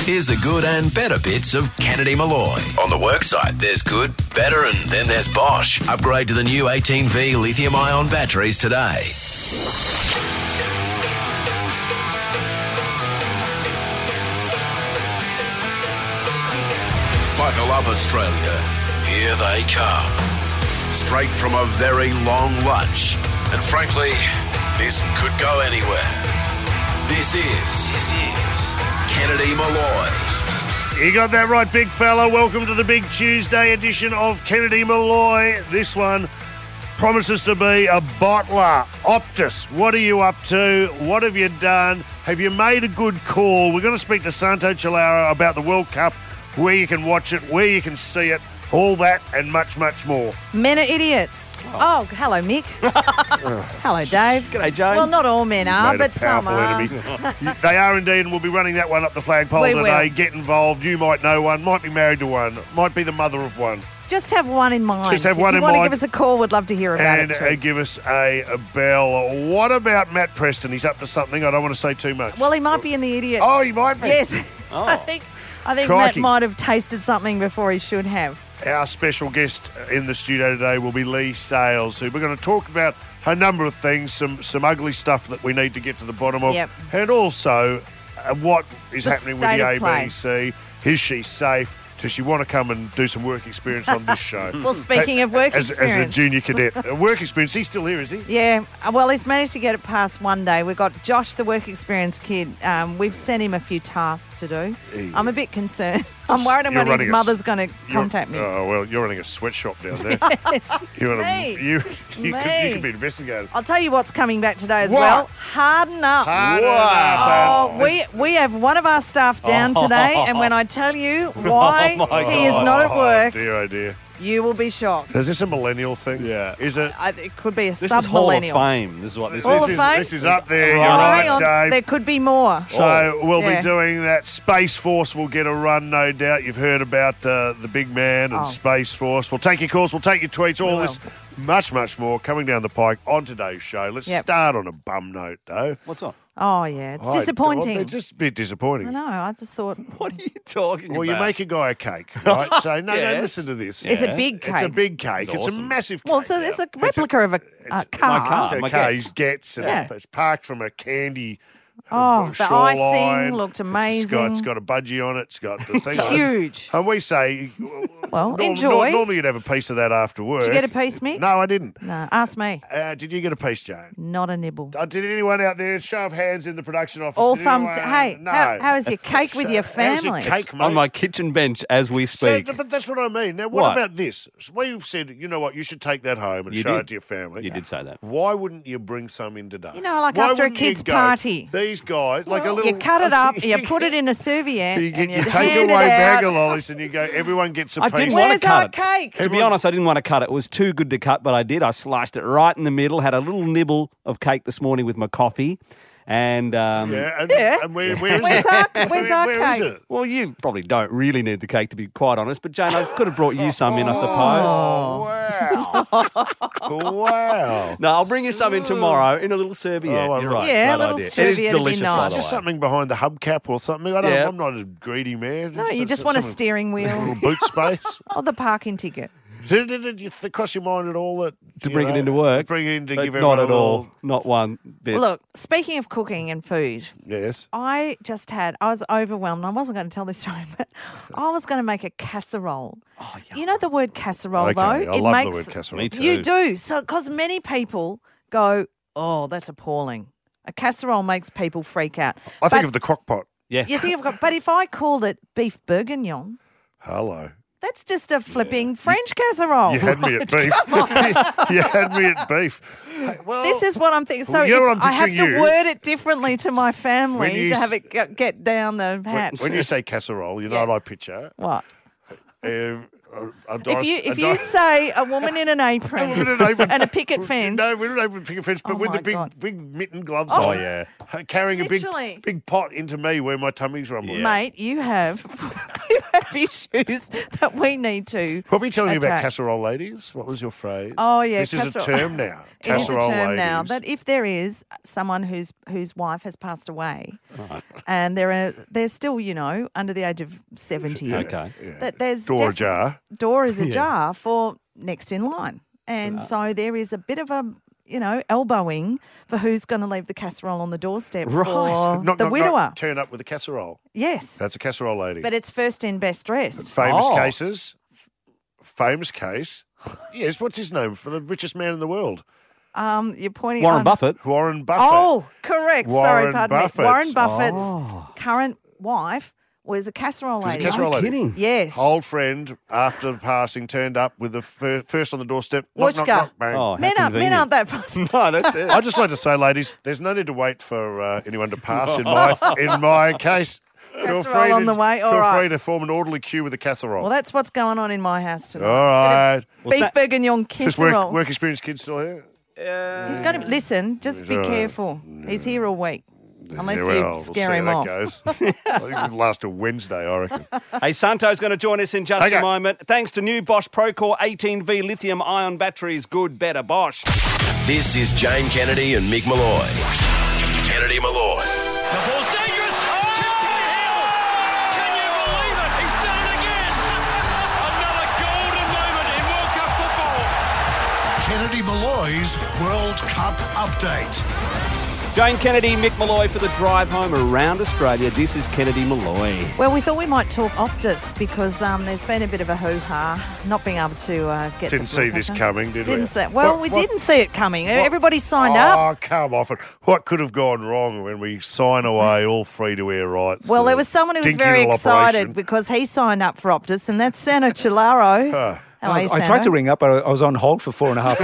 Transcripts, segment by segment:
Here's the good and better bits of Kennedy Malloy. On the worksite, there's good, better, and then there's Bosch. Upgrade to the new 18V lithium-ion batteries today. Buckle up, Australia. Here they come. Straight from a very long lunch. And frankly, this could go anywhere. This is Kennedy Malloy. You got that right, big fella. Welcome to the big Tuesday edition of Kennedy Malloy. This one promises to be a bottler. Optus, what are you up to? What have you done? Have you made a good call? We're going to speak to Santo Cilara about the World Cup, where you can watch it, where you can see it, all that and much, much more. Men are idiots. Oh, hello, Mick. Hello, Dave. G'day, Joan. Well, not all men are, Made a but some powerful are. enemy. They are indeed, and we'll be running that one up the flagpole We today. will. Get involved. You might know one, might be married to one, might be the mother of one. Just have one in mind. Just have one in If you want to mind. give us a call, we'd love to hear about And it too. give us a bell. What about Matt Preston? He's up to something. I don't want to say too much. Well, he might be in the idiot. Oh, he might be. Yes. Oh. I think Matt Crikey. might have tasted something before he should have. Our special guest in the studio today will be Lee Sales, who we're going to talk about a number of things, some ugly stuff that we need to get to the bottom of, Yep. and also what is The happening with the state of play. ABC. Is she safe? Does she want to come and do some work experience on this show? Well, speaking of work as a experience. junior cadet. Work experience. He's still here, is he? Yeah, well, he's managed to get it past one day. We've got Josh, the work experience kid. We've sent him a few tasks to do. Yeah. I'm a bit concerned. I'm worried You're when his running a- mother's going to You're- contact me. Oh, well, you're running a sweatshop down there. Yes. You want Me. to, you Me. could be investigated. I'll tell you what's coming back today as What? well. Harden up. Harden Oh, up, we have one of our staff down today, and when I tell you why Oh, my he is not at work, Oh, dear. you will be shocked. Is this a millennial thing? Yeah. Is it? It could be a This is Hall of sub-millennial. Fame. This is what this Hall is. of Fame? This is up there. Oh, You're Oh, right, hang on. Dave. There could be more. So we'll Yeah. be doing that. Space Force will get a run, no doubt. You've heard about the big man and Oh. Space Force. We'll take your calls, we'll take your tweets, all We this, much, much more coming down the pike on today's show. Let's Yep. start on a bum note, though. What's on? Oh, yeah. It's Well, disappointing. it's just a bit I disappointing. know. I just thought, What are you talking Well, about? you make a guy a cake, right? So, no, Yes. listen to this. it's a Yeah. big cake. It's a big cake. It's It's a awesome. massive cake. Well, it's a now. replica of a it's- car. my car. It's a my car. Gets. He gets, and Yeah. it's parked from a candy. Oh, the shoreline. icing looked amazing. It's got a budgie on it. It's got the thing. on it. Huge. And we say, Well, enjoy. Normally you'd have a piece of that after work. Did you get a piece, Mick? No, I didn't. No, ask me. Did you get a piece, Jane? Not a nibble. Did anyone out there, show of hands in the production office? All did thumbs. anyone- Hey, no. how is your cake with your How's your family? cake, mate? On my kitchen bench as we So, speak. but that's what I mean. Now, what What? about this? So we've said, you know what, you should take that home and You show did. it to your family. You did say that. Why wouldn't you bring some in today? You know, like Why after a wouldn't you kid's go, party. These guys, like a Well, little... you cut it up, you put it in a serviette, You, and you take hand away it bag out. of lollies and you go, everyone gets a I piece. didn't want Where's to cut our it. cake? To be honest, I didn't want to cut it. It was too good to cut, but I did. I sliced it right in the middle, had a little nibble of cake this morning with my coffee. And, Yeah, and, Yeah. and where is Where's it? where's our Where is cake? it? well, you probably don't really need the cake, to be quite honest. But, Jane, I could have brought you some in, I suppose. Oh, wow. Wow. No, I'll bring you some in tomorrow in a little serviette. Oh, well, You're right. yeah, a Right little idea. It is serviette would be delicious, nice. by It's the just way. something behind the hubcap or something. I don't Yeah. I'm not a greedy man. No, It's you just want a steering A wheel little boot space. or the parking ticket. Did it cross your mind at all that To you bring it know, into work. Bring it in to But give everyone not at a all. little- Not one bit. Look, speaking of cooking and food, Yes. I was overwhelmed. I wasn't going to tell this story, but I was going to make a casserole. Oh, You know the word casserole, Okay, though? I It love makes, the word casserole. Me too. You do. So, because many people go, oh, that's appalling. A casserole makes people freak out. I think But of the crock pot. Yeah. You think but if I called it beef bourguignon, Hello. that's just a flipping French casserole. You had me at beef. You had me at beef. Hey, well, This is what I'm thinking. So Well, you know what if I'm I have picturing to you- word it differently to my When family you to s- have it get down the hatch. when you say casserole, you know Yeah. what I picture? What? If you say a woman in an apron and a picket fence, No, we don't open picket fence, but Oh with the my big God. big mitten gloves Oh, on. yeah. Carrying a Literally. big pot into me where my tummy's rumbling. mate, you have of issues that we need to. What were you telling me about attack. casserole ladies? What was your phrase? Oh, yeah, This is a casserole- term now. It is a Casserole term ladies. now that if there is someone whose wife has passed away, and they're still, under the age of 70, Okay. that there's Door ajar. door is ajar for next in line. And so there is a bit of a, elbowing for who's going to leave the casserole on the doorstep for the widower. Not turn up with a casserole. Yes. That's a casserole lady. But it's first in, best dressed. Famous Oh. cases. Famous case. Yes, what's his name? For the richest man in the world. You're pointing Warren on Buffett. Warren Buffett. Oh, correct. Sorry, Warren pardon Buffett. me. Warren Buffett's current wife was a casserole Was a lady. casserole lady. Kidding. Yes. Old friend, after the passing, turned up with the first on the doorstep. Knock, knock, Woochka. knock, bang. Oh, how Men convenient. aren't that fussy. No, that's it. I'd just like to say, ladies, there's no need to wait for anyone to pass in my case. Feel Casserole free on to- the way, all Feel right. free to form an orderly queue with a casserole. Well, that's what's going on in my house tonight. All right. Beef Sa- bourguignon This casserole. work experience kid still here? He's going to listen. Just be all right. careful. He's here all week, unless Yeah, you well, we'll scare see him how off. that goes. I think it'll last till Wednesday, I reckon. Hey, Santo's going to join us in just Okay. a moment. Thanks to new Bosch Procore 18V lithium-ion batteries. Good, better, Bosch. This is Jane Kennedy and Mick Malloy. Kennedy Malloy. The ball's dangerous. Timothy Hill. Can you believe it? He's done it again. Another golden moment in World Cup football. Kennedy Malloy's World Cup update. Jane Kennedy, Mick Malloy for the drive home around Australia. This is Kennedy Malloy. Well, we thought we might talk Optus because there's been a bit of a hoo-ha not being able to get Didn't the see this broadcaster. coming, did we? Didn't see. Well, What- we what- didn't see it coming. Everybody signed oh, up. come off it. What could have gone wrong when we sign away all free-to-air rights? Well, to there was someone who was dinky very little excited operation? because he signed up for Optus, and that's Sano Chilaro. How are you, I tried Sano? to ring up, but I was on hold for 4.5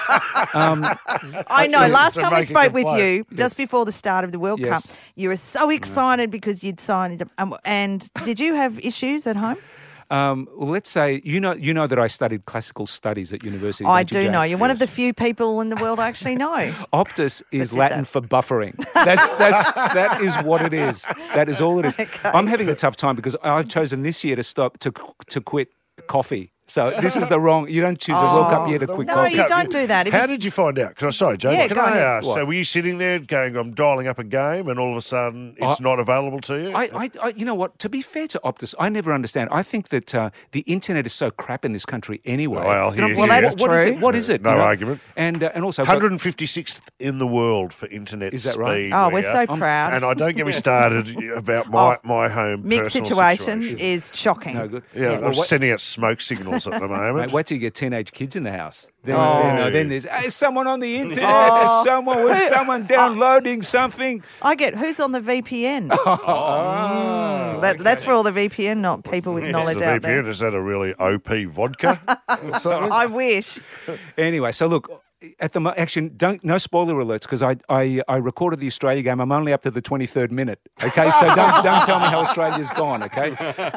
hours. I know. Last to time we make a spoke with complaint. you, just before the start of the World Yes. Cup, you were so excited because you'd signed it. And did you have issues at home? Well, let's say you know that I studied classical studies at university. I don't you, do Jane? know. You're one of the few people in the world I actually know. Optus is did Latin that. for buffering. That is what it is. That is all it is. Okay. I'm having a tough time because I've chosen this year to quit coffee. So this is the wrong. You don't choose a World Cup year to quit No, coffee. you don't do that. If How you- did you find out? Because sorry, Jane, Yeah, can go I ahead. ask? What? So were you sitting there going, I'm dialing up a game, and all of a sudden it's I- not available to you? I, you know what? To be fair to Optus, I never understand. I think that the internet is so crap in this country anyway. Well, that I'm here, Well, here. that's what is true. it? What is it? No you know? argument. And also, I've got- 156th in the world for internet Is that right? speed. Oh, we we're are. so proud. And I don't get me started about my home Mick's personal situation situation. is shocking. no good. Yeah, Well, I'm what- sending out smoke signals at the moment. Mate, wait till you get teenage kids in the house. Then, Oh. then there's someone on the internet. Oh. There's someone downloading something. I get who's on the VPN. That's for all the VPN, not people with knowledge Is the out there. VPN, is that a really OP vodka or something? I wish. Anyway, so look. At the actually, no spoiler alerts because I recorded the Australia game. I'm only up to the 23rd minute. Okay, so don't tell me how Australia's gone. Okay,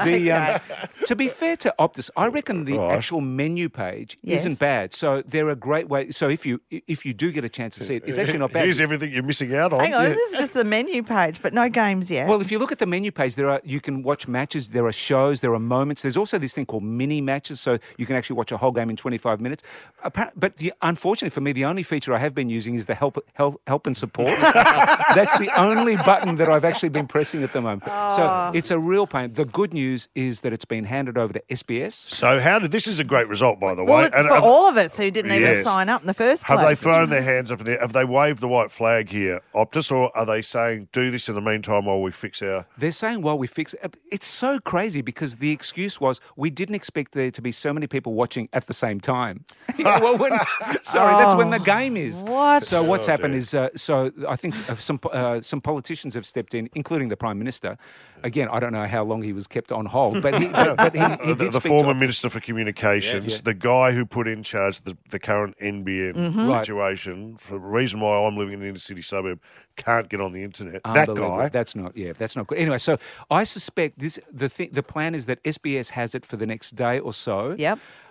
to be fair to Optus, I reckon the Right. actual menu page Yes. isn't bad. So they're a great way. So if you do get a chance to see it, it's actually not bad. Here's everything you're missing out on. Hang on, this is just the menu page, but no games yet. Well, if you look at the menu page, you can watch matches, there are shows, there are moments. There's also this thing called mini matches, so you can actually watch a whole game in 25 minutes. But unfortunately for me, the only feature I have been using is the help and support. That's the only button that I've actually been pressing at the moment. So it's a real pain. The good news is that it's been handed over to SBS. So this is a great result, by the way. well, it's for all of us who didn't even Yes. sign up in the first place. Have they thrown their hands up in the air? Have they waved the white flag here, Optus, or are they saying, do this in the meantime while we fix our... They're saying, well, we fix it. It's so crazy because the excuse was we didn't expect there to be so many people watching at the same time. Yeah, well, that's when the game is. What? So what's Oh, happened dear. is, so I think some politicians have stepped in, including the Prime Minister. Again, I don't know how long he was kept on hold, but he did the speak former to- Minister for Communications, Yeah. the guy who put in charge the current NBN Mm-hmm. Right. situation, for the reason why I'm living in an inner city suburb, can't get on the internet. That Unbelievable. guy. That's not good. Anyway, so I suspect the plan is that SBS has it for the next day or so. Yep.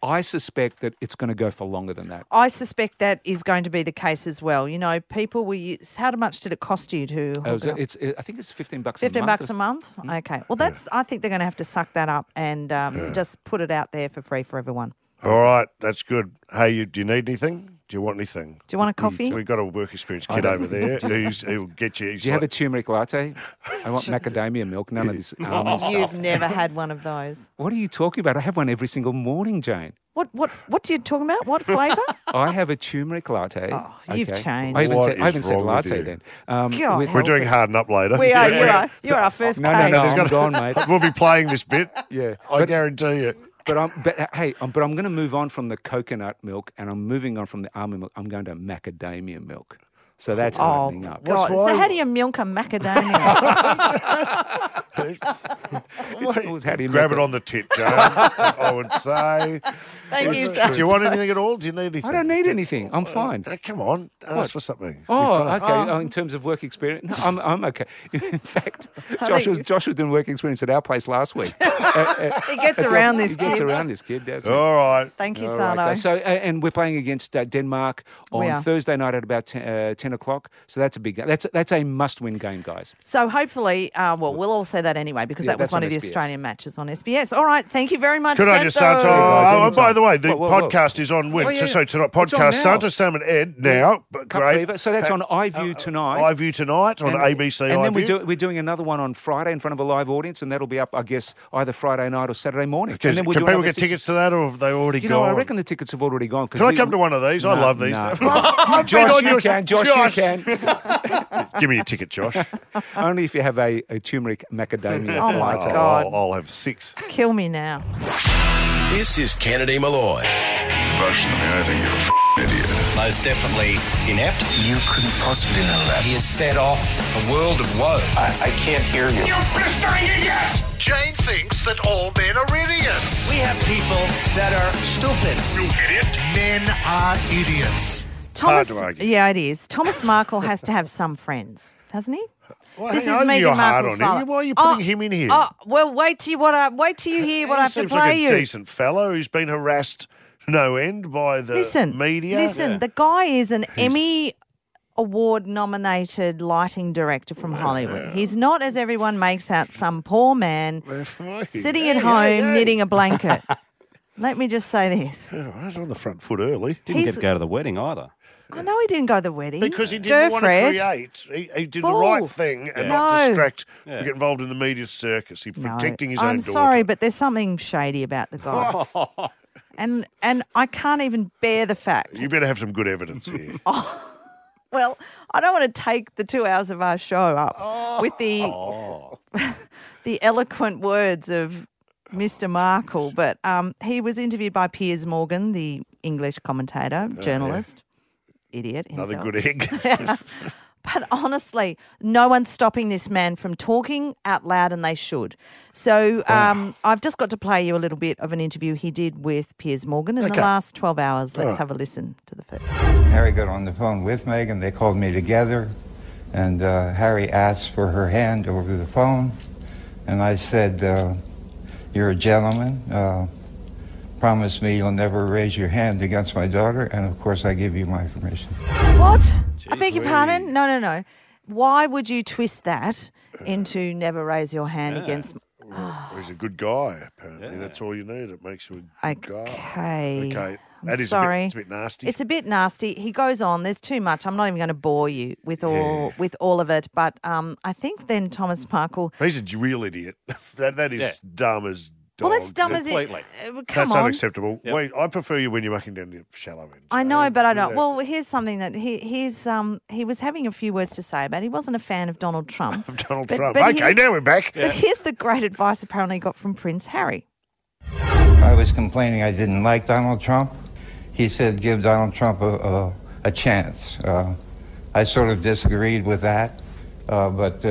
I suspect that it's going to go for longer than that. I suspect that is going to be the case as well. You know, people will use, how much did it cost you to hook it up? I think it's $15 a month. $15 a month? Okay. Well, I think they're going to have to suck that up and just put it out there for free for everyone. All right, that's good. Hey, do you need anything? Do you want anything? Do you want a coffee? We've got a work experience kid over there who'll get you. Do you have a turmeric latte? I want macadamia milk, none of this almond stuff. You've never had one of those. What are you talking about? I have one every single morning, Jane. What are you talking about? What flavour? I have a turmeric latte. Oh, you've changed. I What haven't is said wrong with latte you? then. God, with- We're doing Harden Up later. We are. You're our first No, case. I'm gone, mate. We'll be playing this bit. Yeah, I guarantee you. But I'm going to move on from the coconut milk, and I'm moving on from the almond milk. I'm going to macadamia milk. So that's hardening up. God. What's So why- how do you milk a macadamia? How do you Grab make it on the tit, Joe. I would say. Thank you, Do sir. you want anything at all? Do you need anything? I don't need anything. I'm fine. Come on, ask for something. Oh, You're fine. okay. Oh, in terms of work experience, no, I'm okay. In fact, think- Josh was doing work experience at our place last week. He gets around this He gets kid. around this kid, doesn't he? All right. Thank you, All Sano. right, guys. So, and we're playing against Denmark We are. on Thursday night at about 10 o'clock. So that's a big game. That's a must-win game, guys. So hopefully, we'll all say that anyway because Yeah, that was that's one on of the SBS. Australian matches on SBS. All right, thank you very much. Good on you, Santo. Santo. guys, Oh, and by anytime. the way, the Whoa. podcast is on when? Oh, yeah, So yeah. tonight, It's on podcast now. Santo, Sam and Ed now. But Cup great. Fever. So that's on iView tonight. iView tonight on ABC And then iView. we're doing another one on Friday in front of a live audience, and that'll be up, I guess, either Friday night or Saturday morning. Can And then we'll do people another get 6 tickets to that, or have they already You gone? know, I reckon the tickets have already gone. Can I come to one of these? I No, love these. no. Josh, you can. Josh, you can. Give me your ticket, Josh. Only if you have a turmeric macadamia. Oh, my latte. God. I'll have 6. Kill me now. This is Kennedy Malloy. Personally, I think you're a idiot. Most definitely inept. You couldn't possibly know that. He has set off a world of woe. I can't hear you. Jane thinks that all men are idiots. We have people that are stupid. You idiot. Men are idiots. Thomas, to argue. yeah, it is. Thomas Markle has to have some friends, doesn't he? Well, This hang is on, Meghan you're hard Markle's on him. father. Why are you putting him in here? Oh, well, wait till you hear what I have to Seems play like a you. decent fellow who's been harassed no end by the media. Listen, the guy is an Emmy Award nominated lighting director from Hollywood. He's not, as everyone makes out, some poor man sitting at home knitting a blanket. Let me just say this. I was on the front foot early. Didn't He's- get to go to the wedding either. I know he didn't go to the wedding. Because he didn't want to Durfred. create. He did Bull. the right thing and not No. distract or get involved in the media circus. He's No, protecting his own I'm daughter. sorry, but there's something shady about the guy. and I can't even bear the fact. You better have some good evidence here. Well, I don't want to take the 2 hours of our show up with the the eloquent words of Mr. Markle, but he was interviewed by Piers Morgan, the English commentator, journalist, idiot himself. Another good egg. But honestly, no one's stopping this man from talking out loud, and they should. So I've just got to play you a little bit of an interview he did with Piers Morgan in the Okay. last 12 hours. Let's have a listen to the first. Harry got on the phone with Meghan. They called me together, and Harry asked for her hand over the phone. And I said, you're a gentleman. Promise me you'll never raise your hand against my daughter. And, of course, I give you my permission. What? I beg your pardon? No. Why would you twist that into never raise your hand against... He's a good guy, apparently. That's all you need. It makes you a good guy. Okay. That I'm is sorry. it's a bit nasty. It's a bit nasty. He goes on. There's too much. I'm not even going to bore you with all of it. But I think then Thomas Markle... He's a real idiot. that is dumb as dog. Well, that's dumb as it... Completely. Come That's on. unacceptable. Wait, I prefer you when you're mucking down the shallow end. I know, but I Do don't. that. Well, here's something that he was having a few words to say about. He wasn't a fan of Donald Trump. Donald but- Trump. but Okay, he- now we're back. But here's the great advice apparently he got from Prince Harry. I was complaining I didn't like Donald Trump. He said give Donald Trump a chance. I sort of disagreed with that, but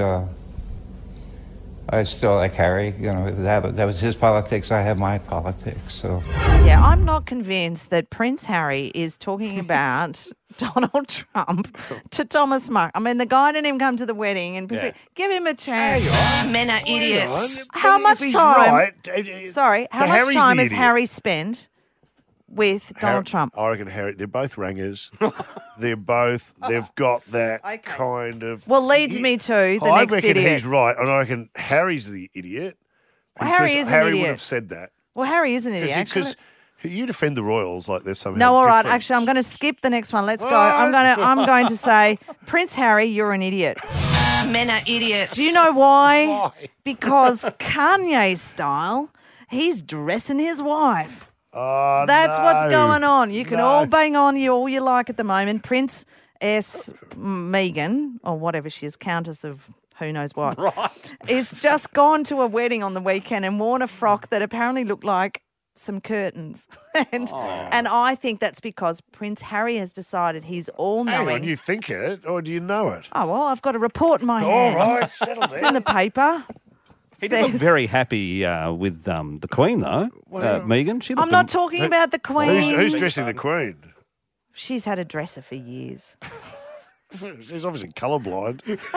I still like Harry. You know, that was his politics. I have my politics. So Yeah, I'm not convinced that Prince Harry is talking about Donald Trump to Thomas Mark. I mean, the guy didn't even come to the wedding and give him a chance. Men are idiots. How But much if he's time? right, Sorry, how so much Harry's time the has idiot. Harry spent with Donald Trump? I reckon Harry. They're both rangers. They've got that kind of. Well, leads me to the I next reckon idiot. he's right, and I reckon Harry's the idiot. Well, Harry because is an Harry idiot. would have said that. Well, Harry is an idiot, actually. Because you defend the royals like there's somehow. No, all right. different. Actually, I'm going to skip the next one. Let's go. I'm going to say, Prince Harry, you're an idiot. Men are idiots. Do you know why? Because Kanye style, he's dressing his wife. Oh, That's what's no. going on. You can No. all bang on all you like at the moment. Prince S. Megan, or whatever she is, Countess of who knows what, is just gone to a wedding on the weekend and worn a frock that apparently looked like some curtains. and I think that's because Prince Harry has decided he's all-knowing. Hang on, you think it, or do you know it? Oh, well, I've got a report in my All hand. right, settle down. It's in the paper. He did look very happy with the Queen, though. Megan. She I'm looked not talking about the Queen. Who's dressing the Queen? She's had a dresser for years. She's obviously colourblind.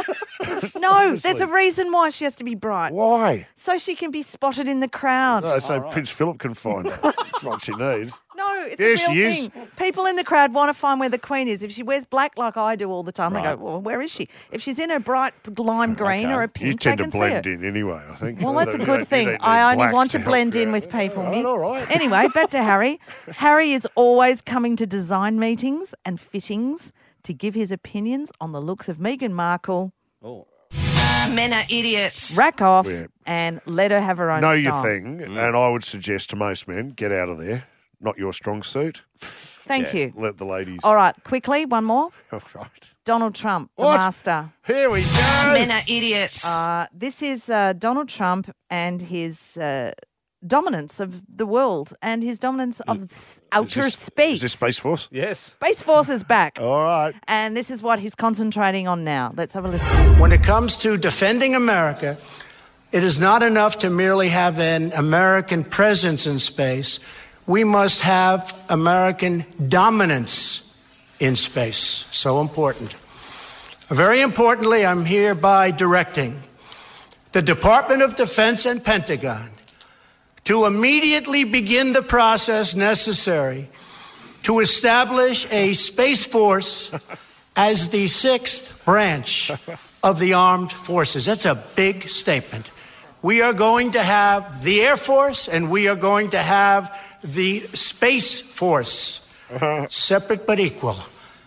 No, there's a reason why she has to be bright. Why? So she can be spotted in the crowd. No, so Prince Philip can find her. That's what she needs. No, it's Yes, a she real is. thing. People in the crowd want to find where the Queen is. If she wears black like I do all the time, they go, well, where is she? If she's in a bright lime green or a pink, You tend they to can blend see her. in anyway, I think. Well, that's a You good don't thing. need I only black want to help blend you in out. with people, All Mick. right, all right. Anyway, back to Harry. Harry is always coming to design meetings and fittings to give his opinions on the looks of Meghan Markle. Men are idiots. Rack off Yeah. and let her have her own Know style. your thing, and I would suggest to most men, get out of there. Not your strong suit. Thank you. Let the ladies. All right, quickly, one more. All right. Donald Trump, the What? master. Here we go. Men are idiots. This is Donald Trump and his dominance of the world and his dominance of outer space. Is this Space Force? Yes. Space Force is back. All right. And this is what he's concentrating on now. Let's have a listen. When it comes to defending America, it is not enough to merely have an American presence in space. We must have American dominance in space. So important. Very importantly, I'm hereby directing the Department of Defense and Pentagon to immediately begin the process necessary to establish a Space Force as the sixth branch of the armed forces. That's a big statement. We are going to have the Air Force and we are going to have the Space Force, separate but equal.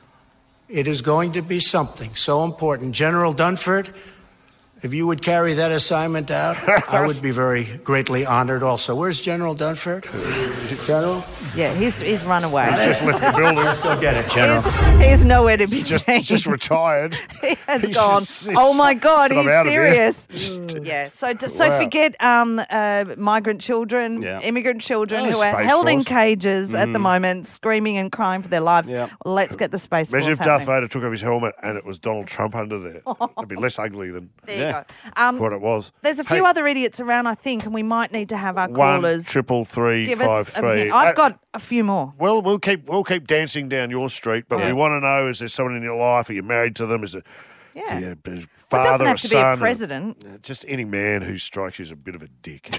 It is going to be something so important. General Dunford, if you would carry that assignment out, I would be very greatly honored also. Where's General Dunford? General? Yeah, he's run away. He's just left the building. Go get it, General. He's nowhere to be seen. Just retired. He has He's gone. just- Oh my God, I'm he's out of here. serious. Yeah. So Wow. forget migrant children, Yeah. immigrant children Oh, who are Space held in Force. cages at the moment, screaming and crying for their lives. Yeah. Let's get the Space Imagine Force if Darth happening. Vader took off his helmet and it was Donald Trump under there. It'd be less ugly than There you Yeah. go. what it was. There's a few Hey, other idiots around, I think, and we might need to have our 1 callers 333 give us a 53. hint. I've got a few more. Well, we'll keep dancing down your street, but we Yeah. want to know: is there someone in your life? Are you married to them? Is it Yeah. yeah, Well, it father doesn't or have to be a son? president. Just any man who strikes you as a bit of a dick.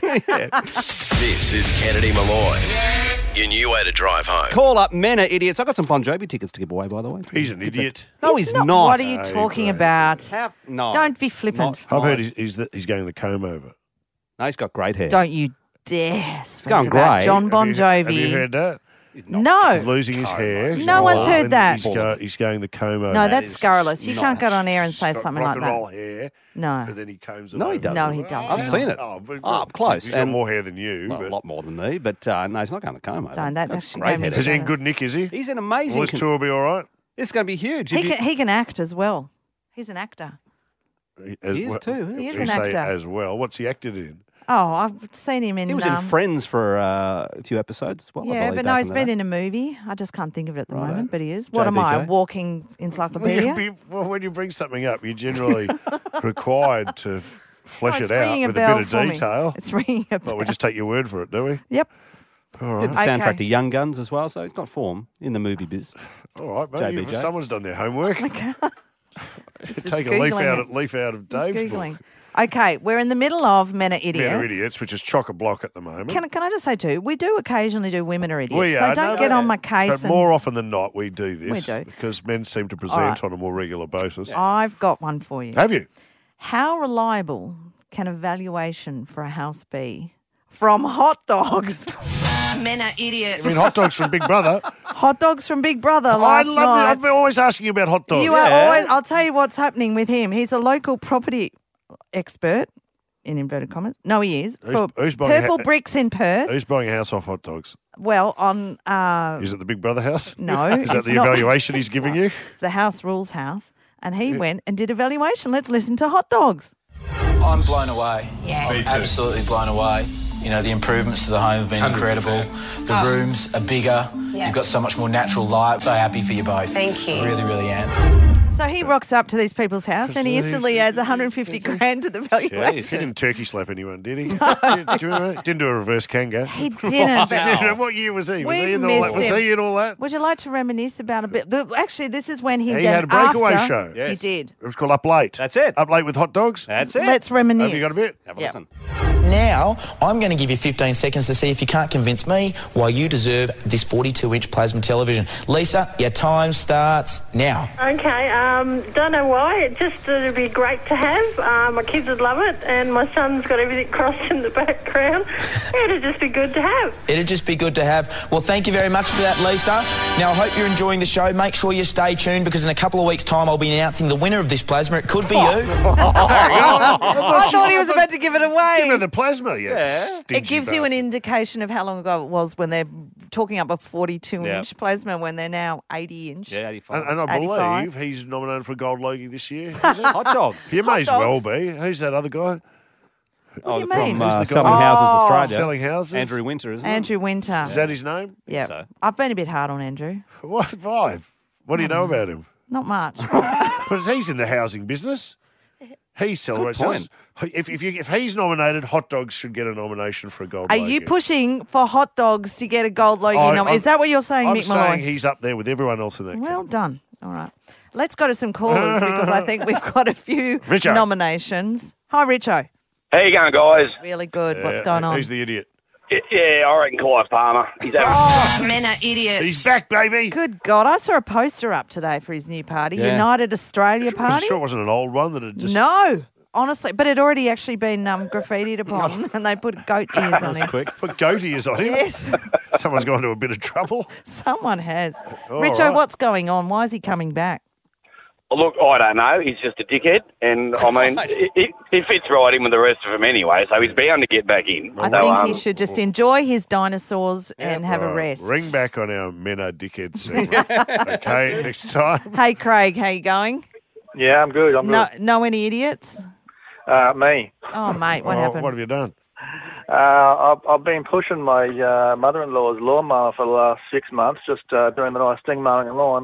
This is Kennedy Malloy. Your new way to drive home. Call up men are idiots. I got some Bon Jovi tickets to give away, by the way. He's an idiot. No, he's not. What are you No, talking great. about? How? No. Don't be flippant. I've heard he's going the comb over. No, he's got great hair. Don't you dare speak going about grey. John Bon Have Jovi. you heard that? No. Losing his hair. No one's heard and that. He's going the comb over. No, that's scurrilous. You can't get on air and say He's got something rock like and roll that. hair, No. but then he combs it No, he over. doesn't. No, he doesn't. I've seen it. But Up close. He's got And more hair than you. well, a but lot more than me, but no, he's not going to comb over. Don't. That That's actually great gave me head. the is he in shivers. good nick, is he? He's an amazing. Will his tour be all right? It's going to be huge. If He can act as well. He's an actor. He is too. He is You an say actor. as well. What's he acted in? Oh, I've seen him in. He was in Friends for a few episodes as well. I Yeah, believe, but back no, he's the been day. in a movie. I just can't think of it at the Righto. moment, but he is. What am I, a JBJ? walking encyclopedia? Well, when you bring something up, you're generally required to flesh Oh, it's it out ringing with bell a bit for of me. detail. It's ringing a bell. Well, we just take your word for it, do we? Yep. All Did right. the soundtrack Okay. to Young Guns as well, so he's got form in the movie biz. All right, mate. JBJ. Someone's done their homework. Just Take a leaf Googling out it. of Just Dave's Googling. book. Okay, we're in the middle of Men Are Idiots. Men Are Idiots, which is chock-a-block at the moment. Can I just say too, we do occasionally do Women Are Idiots. We are, so don't get on my case. But more often than not, we do this. We do. Because men seem to present right. on a more regular basis. I've got one for you. Have you? How reliable can a valuation for a house be from hot dogs? Men are idiots. I mean, hot dogs from Big Brother. Hot dogs from Big Brother I last love night. it. I've been always asking you about hot dogs. You are always. I'll tell you what's happening with him. He's a local property expert, in inverted commas. No, he is. Who's buying Purple Bricks in Perth. Who's buying a house off hot dogs? Well, on Is it the Big Brother house? No, Is that it's the not. evaluation he's giving you? It's the House Rules house, and he went and did a valuation. Let's listen to hot dogs. I'm blown away. Yeah. I'm absolutely blown away. You know, the improvements to the home have been 100%. incredible. The rooms are bigger. Yeah. You've got so much more natural light. So happy for you both. Thank you. I really, really am. So he rocks up to these people's house and he instantly adds 150 grand to the valuation. He didn't turkey slap anyone, did he? Do you remember? Didn't do a reverse kanga. He didn't. but What year was he? Was We've he in all that? missed Was him. he in all that? Would you like to reminisce about a bit? Actually, this is when he He did had a breakaway after show. He Yes. did. It was called Up Late. That's it. Up Late with hot dogs. That's it. Let's reminisce. Have you got a bit? Have a Yep. listen. Now, I'm going to give you 15 seconds to see if you can't convince me why you deserve this 42-inch plasma television. Lisa, your time starts now. Okay, don't know why. It just it'd be great to have. My kids would love it, and my son's got everything crossed in the background. It'd just be good to have. It'd just be good to have. Well, thank you very much for that, Lisa. Now, I hope you're enjoying the show. Make sure you stay tuned because in a couple of weeks' time, I'll be announcing the winner of this plasma. It could be you. I thought he was about to give it away. Give her the plasma, It gives you an indication of how long ago it was when they're talking up a 42-inch plasma when they're now 80-inch. Yeah, 85. And I 85. believe he's nominated for a gold Logie this year. Hot dogs. He may as Hot well dogs. be. Who's that other guy? What do you mean? From Who's the Selling guy? Houses Oh. Australia. Selling houses? Andrew Winter, isn't Andrew Winter. Is that his name? Yeah. so. I've been a bit hard on Andrew. What? 5. What do you know about him? Not much. But he's in the housing business. He celebrates point. us. If he's nominated, hot dogs should get a nomination for a gold Are Logie. you pushing for hot dogs to get a gold Logie I- nomination? Is that what you're saying, I'm Mick saying Malloy? he's up there with everyone else in that. Well done. All right. Let's go to some callers because I think we've got a few Richo. nominations. Hi, Richo. How you going, guys? Really good. What's going on? Who's the idiot? Yeah, I reckon Clive Palmer. He's having Men are idiots. He's back, baby. Good God. I saw a poster up today for his new party, Yeah. United Australia I'm Party. sure it wasn't an old one that had just... No, honestly. But it had already actually been graffitied upon and they put goat ears on him. Quick. Put goat ears on him. Yes, Someone's gone to a bit of trouble. someone has. All Richo, right. what's going on? Why is he coming back? Look, I don't know. He's just a dickhead. And, I mean, he fits right in with the rest of them anyway, so he's bound to get back in. I So, think he should just enjoy his dinosaurs and have a Right. rest. Ring back on our men are dickheads segment. Okay, next time. Hey, Craig, how you going? Yeah, I'm good. I'm No, any idiots? good. Me. Oh, mate, what Oh, happened? What have you done? I've been pushing my mother-in-law's lawnmower for the last 6 months, just doing the nice thing, mowing the lawn.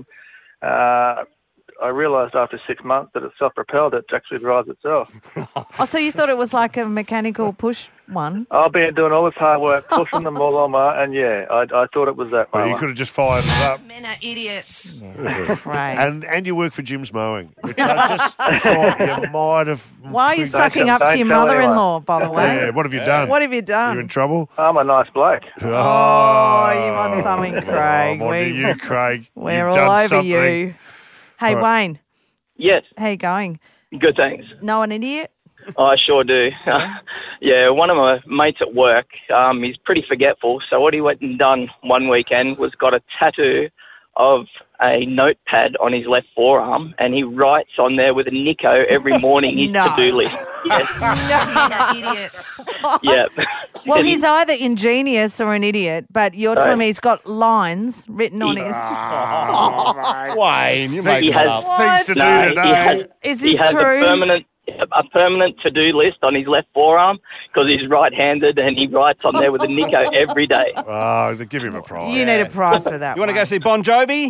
I realised after 6 months that it's self-propelled. It actually drives itself. Oh, so you thought it was like a mechanical push one? I've been doing all this hard work, pushing the lawnmower, and I thought it was that Oh, mower. you could have just fired it up. Men are idiots. Right. And you work for Jim's Mowing, which I just thought you might have... Why are you Don't sucking tell- up to don't your tell mother-in-law, by the way? Yeah, what have you done? What have you You in done? trouble? I'm a nice bloke. Oh, you want something, Craig? I'm onto you, Craig. We're You've all done over something. you. Hey, All Wayne, yes, how you going? good, thanks. No an idiot? I sure do. Yeah, one of my mates at work, he's pretty forgetful, so what he went and done one weekend was got a tattoo of a notepad on his left forearm, and he writes on there with a Nico every morning his No. to-do list. Yes, Men are idiots. yeah. Well, And he's either ingenious or an idiot, but you're telling me he's got lines written on his... Wayne, you make he it has, up. Things to do no, today. Is he this has true? a permanent to-do list on his left forearm because he's right-handed, and he writes on there with a Nico every day. Oh, give him a prize. You need a prize for that You want to go one. see Bon Jovi?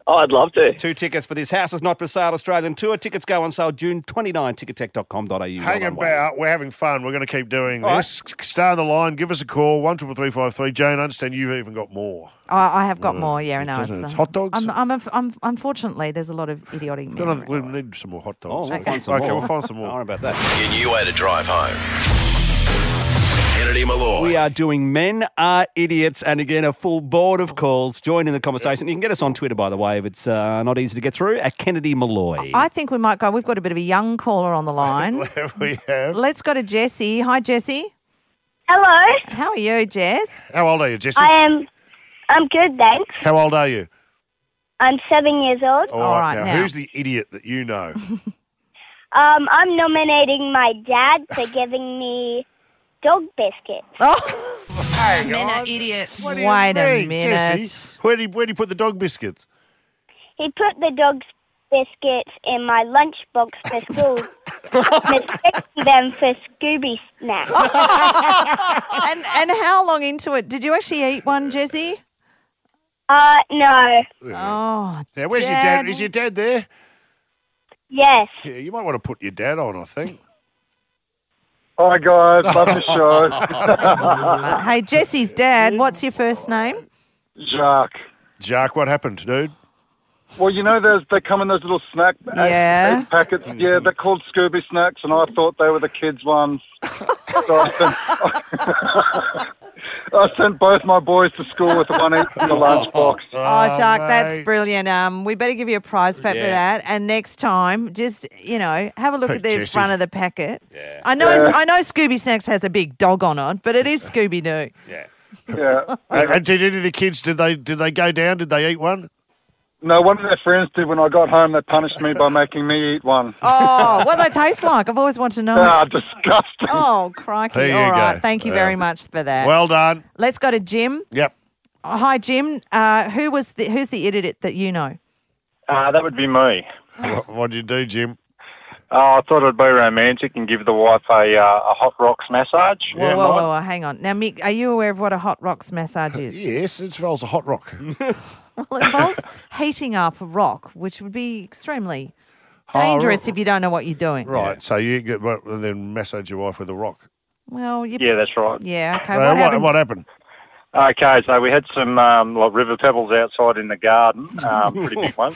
Oh, I'd love to. 2 tickets for this House is Not for Sale Australian tour. Tickets go on sale June 29, tickettech.com.au. Hang about. We're having fun. We're going to keep doing this. Stay on the line. Give us a call. 13353. Jane, I understand you've even got more. I have got more, yeah. No, It's hot dogs? Unfortunately, there's a lot of idiotic men. We need some more hot dogs. Oh, we'll find some more. Okay, we'll find some more. Don't worry about that. Your new way to drive home. Kennedy Malloy. We are doing Men Are Idiots, and again, a full board of calls. Join in the conversation. You can get us on Twitter, by the way, if it's not easy to get through, at Kennedy Malloy. I think we might go. We've got a bit of a young caller on the line. We have. Let's go to Jessie. Hi, Jessie. Hello. How are you, Jess? How old are you, Jessie? I'm good, thanks. How old are you? I'm 7 years old. All right, now, who's the idiot that you know? I'm nominating my dad for giving me dog biscuits. Men are idiots. What do you Wait a mean, minute. Jessie? Where do you put the dog biscuits? He put the dog biscuits in my lunchbox for school, mistaking them for Scooby snacks. And how long into it? Did you actually eat one, Jessie? No. Oh, Now, where's your dad? Is your dad there? Yes. Yeah, you might want to put your dad on, I think. Hi, guys. Love the show. Hey, Jessie's dad, what's your first name? Jacques. Jacques, what happened, dude? Well, you know, they come in those little snack eight packets. Yeah, they're called Scooby snacks, and I thought they were the kids' ones. So I sent both my boys to school with one each in the lunchbox. Oh, Jacques, that's brilliant. We better give you a prize pack for that. And next time, just, have a look at the Jessie. front of the packet. Yeah. I know Scooby Snacks has a big dog on it, but it is Scooby-Doo. Yeah. Yeah. And did any of the kids, did they go down? Did they eat one? No, one of their friends did. When I got home, they punished me by making me eat one. Oh, what do they taste like? I've always wanted to know. Ah, disgusting. Oh, crikey. There you All right. go. Thank you very much for that. Well done. Let's go to Jim. Yep. Oh, hi, Jim. Who's the idiot that you know? That would be me. What'd you do, Jim? I thought it'd be romantic and give the wife a hot rocks massage. Whoa, hang on. Now, Mick, are you aware of what a hot rocks massage is? Yes, it involves a hot rock. Well, it involves heating up a rock, which would be extremely dangerous if you don't know what you're doing. Right, so you get and then massage your wife with a rock. Well, Yeah, that's right. Yeah, okay. What happened? What happened? Okay, so we had some like river pebbles outside in the garden, pretty big ones.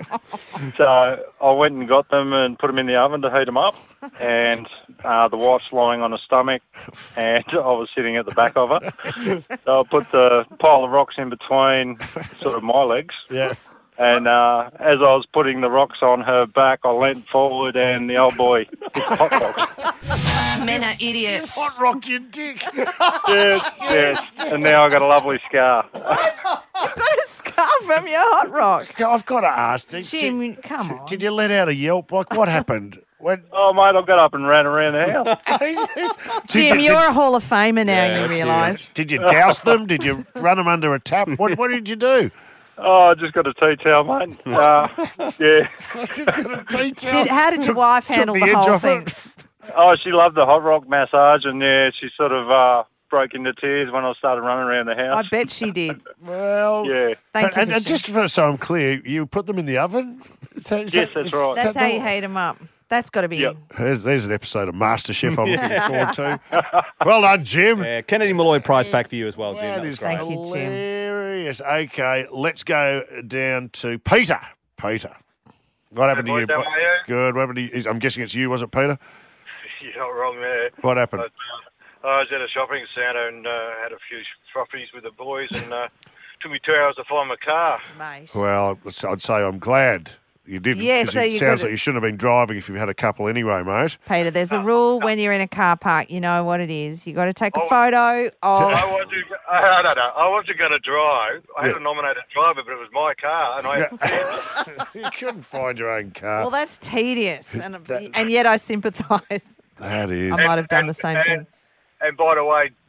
So I went and got them and put them in the oven to heat them up. And the wife's lying on her stomach, and I was sitting at the back of her. So I put the pile of rocks in between sort of my legs. Yeah. And as I was putting the rocks on her back, I leant forward and the old boy hit the hot rocks. Men are idiots. Hot rocked your dick. Yes. And now I've got a lovely scar. You've got a scar from your hot rock. I've got to ask. Jim, come on. Did you let out a yelp? Like, what happened? Oh, mate, I got up and ran around the house. Jim, you're a Hall of Famer now, you realise. Did you douse them? Did you run them under a tap? What did you do? Oh, I just got a tea towel, mate. Yeah. I just got a tea towel. How did your wife handle the whole thing? Oh, she loved the hot rock massage, and she sort of broke into tears when I started running around the house. I bet she did. Well, yeah. Thank you. And just so I'm clear, you put them in the oven? Yes, that's right. That's how you heat them up. That's got to be. Yep. There's an episode of MasterChef I'm looking forward to. Well done, Jim. Yeah, Kennedy Malloy prize pack for you as well, Jim. That That was is great. Thank you, Jim. hilarious. Okay, let's go down to Peter. Peter, what happened to you? How are you? Good. What happened to you? I'm guessing it's you, was it, Peter? You're not wrong there. What happened? I was at a shopping centre and had a few frothies with the boys, and took me 2 hours to find my car. Mate. Well, I'd say I'm glad you didn't. Yes, 'cause so it you sounds could've- like you shouldn't have been driving if you had a couple anyway, mate. Peter, there's a rule when you're in a car park. You know what it is. You got to take a photo of. I wasn't going to drive. I had a nominated driver, but it was my car, and I had You couldn't find your own car. Well, that's tedious, and yet I sympathise. That is. I might have done the same thing. And by the way,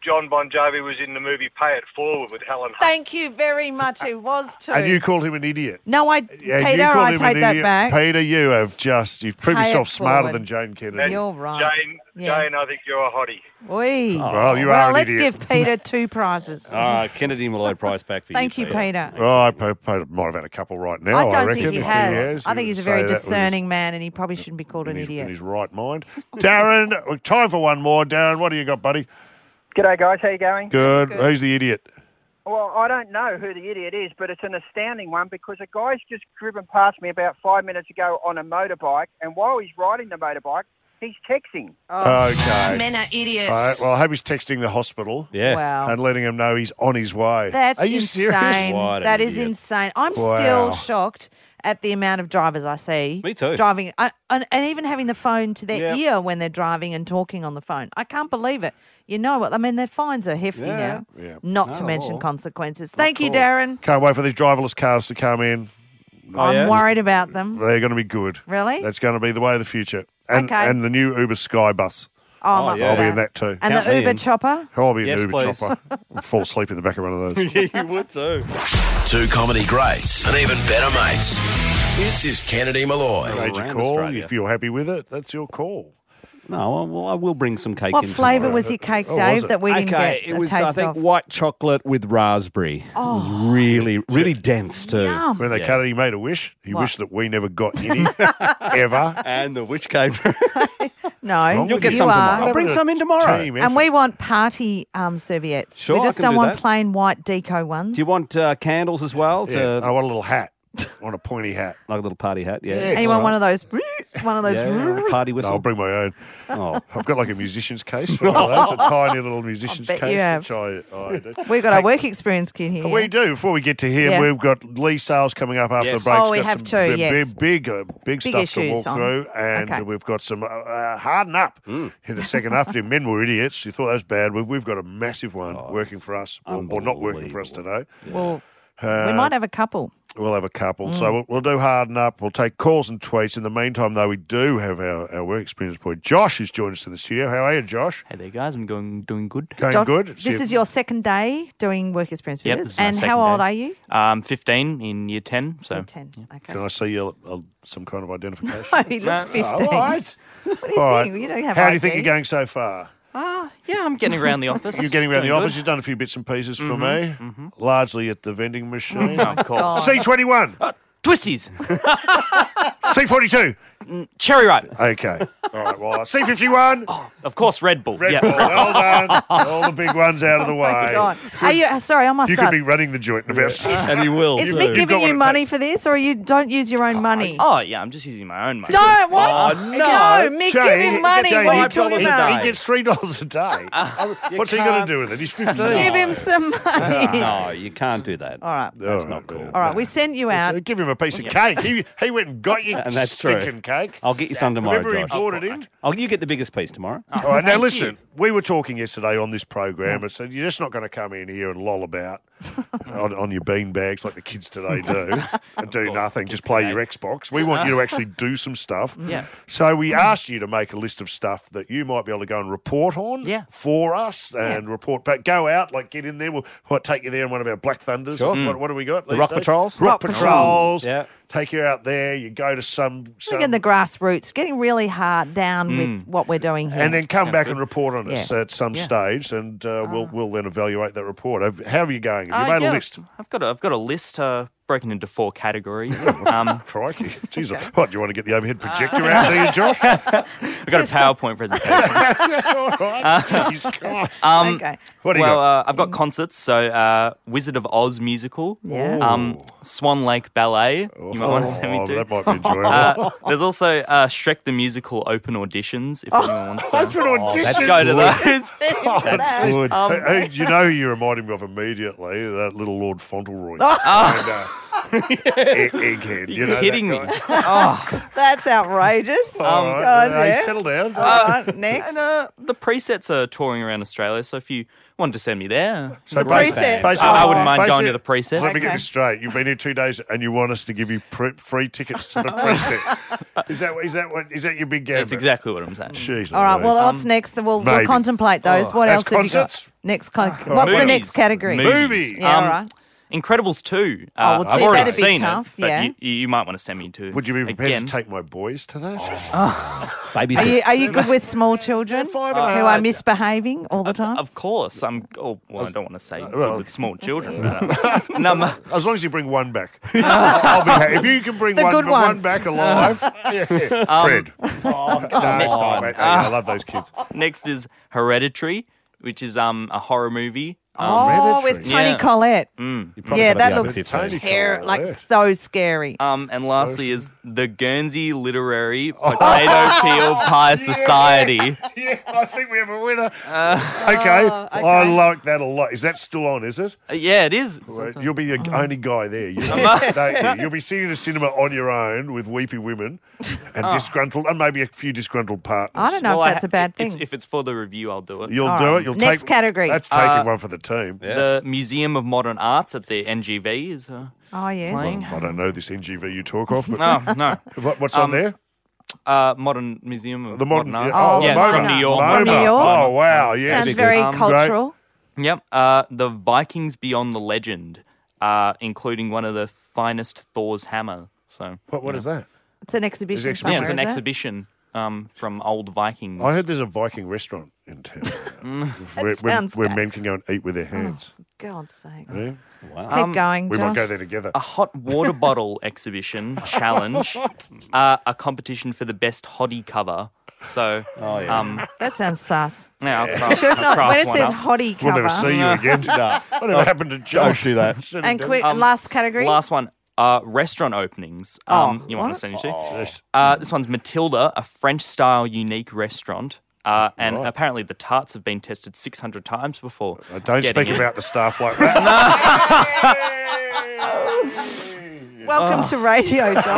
John Bon Jovi was in the movie Pay It Forward with Helen Hunt. Thank you very much. It was too. And you called him an idiot. No, Yeah, Peter, you called I him take an that idiot. back. Peter, you've proved Pay yourself it smarter forward. than Jane Kennedy. You're right. Jane, I think you're a hottie. Oi. Well, you are Well, an let's idiot. give Peter 2 prizes. All right, Kennedy Malloy prize back for you. Thank you, Peter. Oh, Peter might have had a couple right now. I don't reckon, think he if has. I think he's a very say that with discerning man, and he probably shouldn't be called an in idiot. his right mind. Darren, time for one more. Darren, what do you got, buddy? G'day, guys. How you going? Good. Who's the idiot? Well, I don't know who the idiot is, but it's an astounding one because a guy's just driven past me about 5 minutes ago on a motorbike, and while he's riding the motorbike, he's texting. Okay. Men are idiots. All right, well, I hope he's texting the hospital. Yeah. Wow. And letting him know he's on his way. That's Are you insane. serious? That is insane. I'm Wow. still shocked at the amount of drivers I see. Me too. Driving, and even having the phone to their Yep. ear when they're driving and talking on the phone. I can't believe it. You know what? I mean, their fines are hefty now. Yeah. Not Not to at mention all. consequences. Thank you, Darren. Can't wait for these driverless cars to come in. I'm worried about them. They're going to be good. Really? That's going to be the way of the future. And, Okay. and the new Uber Sky Bus. Oh, I'm up for I'll be that. in that too. And the Uber chopper? I'll be in Yes, the Uber please. chopper. I'll fall asleep in the back of one of those. Yeah, you would too. Two comedy greats and even better mates. This is Kennedy Malloy. Made your Around call. Australia. If you're happy with it, that's your call. No, well, I will bring some cake What in flavour tomorrow. was your cake, Oh, was Dave, it? that we didn't Okay, get it a was, taste I think, of? white chocolate with raspberry. It was really, really dense too. Yum. When they Yeah. cut it, he made a wish. He What? wished that we never got any, ever. And the wish came through. No, You'll get you some are. tomorrow. I'll bring some in tomorrow. Team And effort. we want party serviettes. Sure, we I just can don't do want that. plain white deco ones. Do you want candles as well? Yeah. To I want a little hat. I want a pointy hat. like a little party hat? Yeah. Yes. And you want one of those? Yeah, party No, whistle. I'll bring my own. Oh. I've got like a musician's case for one of those, a tiny little musician's bet case. you have. Which I do. We've got our work experience kid here. We do. Before we get to him, Yeah. we've got Lee Sales coming up after Yes. the break. Oh, we have too, yes. Big stuff to issues walk on. through. And Okay. we've got some harden up in the second half. Men were idiots. You thought that was bad. We've got a massive one working for us, or not working for us today. Well, we Uh, might have a couple. We'll have a couple. So we'll do harden up. We'll take calls and tweets. In the meantime, though, we do have our work experience boy. Josh has joined us in the studio. How are you, Josh? Hey there, guys. I'm doing good. Going Josh, good? This is your second day doing work experience with Yep, us. this is my And second how old day. are you? 15 in year 10. So Year 10. Okay. Can I see you some kind of identification? Oh, he looks 15. All right. What do you All think? right. You don't have How do ID. you think you're going so far? yeah, I'm getting around the office. You're getting around the Doing office. good. You've done a few bits and pieces for me, largely at the vending machine. Oh, of course. C21, Twisties. C42. Cherry Ripe. Okay. All right. Well, C51. Of course, Red Bull. Red yeah. Bull. Well done. All the big ones out of the way. God. Are you, sorry, I must You could ask. be running the joint in about 6 And he will. Is too. Mick You've giving got you one money for this, or you don't use your own money? Oh, yeah, I'm just using my own money. Don't, what? Oh, no. Mick, Jane, give him money. Jane, What are you $5 talking a about? He gets $3 a day. What's he going to do with it? He's 15. Give him some money. No, you can't do that. All right. That's not cool. All right, we sent you out. Give him a piece of cake. He went and got you And that's true. stinking cake. I'll get you some tomorrow, Remember he Josh. brought it in? You get the biggest piece tomorrow. All right, now listen, we were talking yesterday on this program and said you're just not going to come in here and loll about on your bean bags like the kids today do and do nothing, just play your Xbox. We want you to actually do some stuff. Yeah. So we asked you to make a list of stuff that you might be able to go and report on for us and report back. Go out, like get in there. We'll take you there in one of our Black Thunders. Sure. What do we got? The these Rock days? Patrols? Rock Patrols. Yeah. Take you out there. You go to some We're getting the grassroots, getting really hard down with what we're doing here. and then come back and report on us Yeah. at some stage, and we'll then evaluate that report. How are you going? Have you made a list? I've got a list broken into 4 categories. Crikey. Jeez, what, do you want to get the overhead projector out there, Josh? I've got a PowerPoint presentation. All right. Jeez, Christ. Okay. What do you got? I've got concerts. So Wizard of Oz musical. Yeah. Swan Lake Ballet. You might want to send me to. That might be enjoyable. There's also Shrek the Musical open auditions if anyone wants to. Open auditions? Let's go to those. That's good. You know who you reminded me of immediately? That little Lord Fauntleroy. Egghead. You're You know kidding that me. guy? Oh. That's outrageous. All right. God, Hey, yeah. settle down. All right, next. And the presets are touring around Australia, so if you wanted to send me there, So The preset. basically- I wouldn't mind going basically- to the preset. Let me get Okay. this straight. You've been here 2 days and you want us to give you free tickets to the preset. Is that your big gambit? That's exactly what I'm saying. Jeez, All right, Louise. well, what's next? We'll maybe. contemplate those. What As else have you got? concerts? Next, what's the Movies. next category? Movie. Yeah, all right. Incredibles 2. Oh, well, I've gee, already that'd be seen tough, it, but yeah. you might want to send me to. Would you be prepared again? to take my boys to that? Babysit. Are you good with small children who are misbehaving all the time? Of course, I'm. Oh, well, I don't want to say good well- with small children. But, no, As long as you bring one back. I'll be happy. If you can bring The good one. one back alive. Yeah. Fred. No, next it's fine, one. mate. I love those kids. Next is Hereditary, which is a horror movie. Oh, with Toni Yeah. Collette. Yeah, that looks Tony terrible, Collette, like so scary. And lastly is the Guernsey Literary Potato Peel Pie Society. Yeah, I think we have a winner. Okay. I like that a lot. Is that still on, is it? Yeah, it is. You'll be the only guy there. You'll be sitting in a cinema on your own with weepy women and disgruntled, and maybe a few disgruntled partners. I don't know if that's a bad thing. If it's for the review, I'll do it. You'll do it. You'll Next take category. That's taking one for the team. The Museum of Modern Arts at the NGV is Oh, yes. playing. I don't know this NGV you talk of, but No. what's on there? Modern Museum of The modern, Arts. Oh, yeah, MoMA. from New York. From New York. Oh, wow. Yeah. Sounds very cultural. Yep. The Vikings Beyond the Legend, including one of the finest Thor's hammer. So What is that? It's an exhibition. It's yeah, somewhere, it's an is it? exhibition from old Vikings. I heard there's a Viking restaurant in town where sounds where bad. men can go and eat with their hands. God's sake. Yeah? Keep going, We Josh. might go there together. A hot water bottle exhibition challenge, a competition for the best hottie cover. So, That sounds sus. yeah, I'll You craft, sure it's not I'll when it craft says one up. hottie We'll cover? never see you again. Whatever happened to Josh? do that. And quick, last category. Last one, restaurant openings. You want to send you to? Yes. This one's Matilda, a French-style unique restaurant. And apparently the tarts have been tested 600 times before. Don't getting speak in. about the staff like that. Welcome to radio, Josh.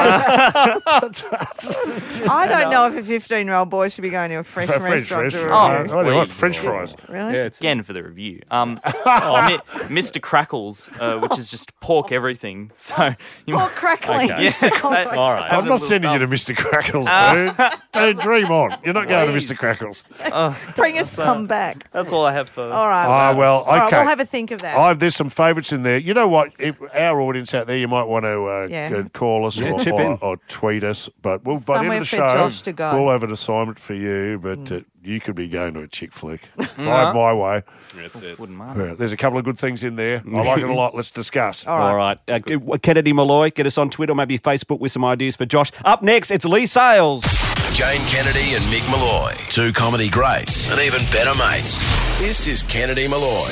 I don't know if a 15-year-old boy should be going to a French restaurant. to restaurant. Oh, I want please. French fries. Really? Again for the review. Mr. Crackles, which is just pork everything. So you Pork crackling. Yeah, All right. I'm not sending you to Mr. Crackles, dude. Don't dream on. You're not going to Mr. Crackles. Bring us some back. That's all I have for. All right. Well, okay. All right, we'll have a think of that. There's some favourites in there. You know what? If our audience out there, you might want to call us chip in. or tweet us. But by the end Somewhere of the for show, Josh to go. we'll have an assignment for you. But you could be going to a chick flick. Drive my way. That's it. Wouldn't mind. Yeah, there's a couple of good things in there. I like it a lot. Let's discuss. All right. Kennedy Malloy, get us on Twitter, maybe Facebook with some ideas for Josh. Up next, it's Lee Sales. Jane Kennedy and Mick Malloy. Two comedy greats and even better mates. This is Kennedy Malloy.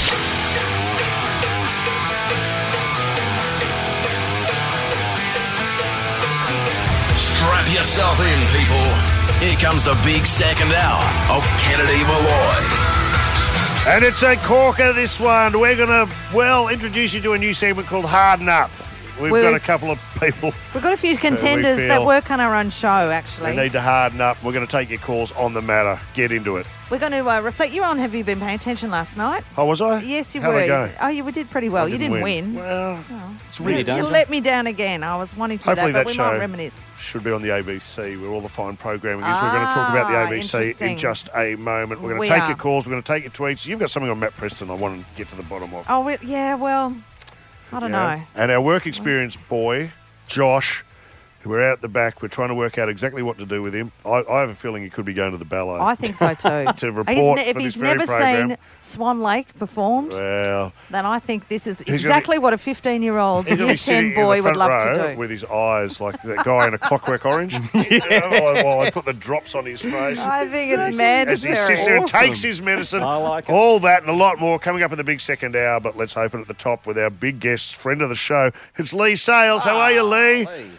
Strap yourself in, people. Here comes the big second hour of Kennedy Malloy. And it's a corker, this one. We're going to, introduce you to a new segment called Harden Up. We've got a couple of people. We've got a few contenders that work on our own show, actually. They need to harden up. We're going to take your calls on the matter. Get into it. We're going to reflect you on. Have you been paying attention last night? Oh, was I? Yes, you How'd were. I go? Oh, you did pretty well. I You didn't didn't win. Well, it's You really let me down again. I was wanting to do Hopefully that, that but we show might reminisce. should be on the ABC where all the fine programming is. We're going to talk about the ABC interesting. in just a moment. We're going We to take are. your calls. We're going to take your tweets. You've got something on Matt Preston I want to get to the bottom of. Oh, yeah, well, I don't know. And our work experience boy, Josh, who we're out the back, we're trying to work out exactly what to do with him. I have a feeling he could be going to the ballet. I think so too. to report if for he's this very never program. seen Swan Lake performed, Well, then I think this is He's gonna exactly what a 15-year-old he's going to Year be sitting 10 boy in the would front love row to do. with his eyes like that guy in A Clockwork Orange. while I put the drops on his face. I think it's As he mandatory. sits there and takes his medicine. I like it. All that and a lot more coming up in the big second hour. But let's open at the top with our big guest, friend of the show. It's Lee Sales. How are you, Lee?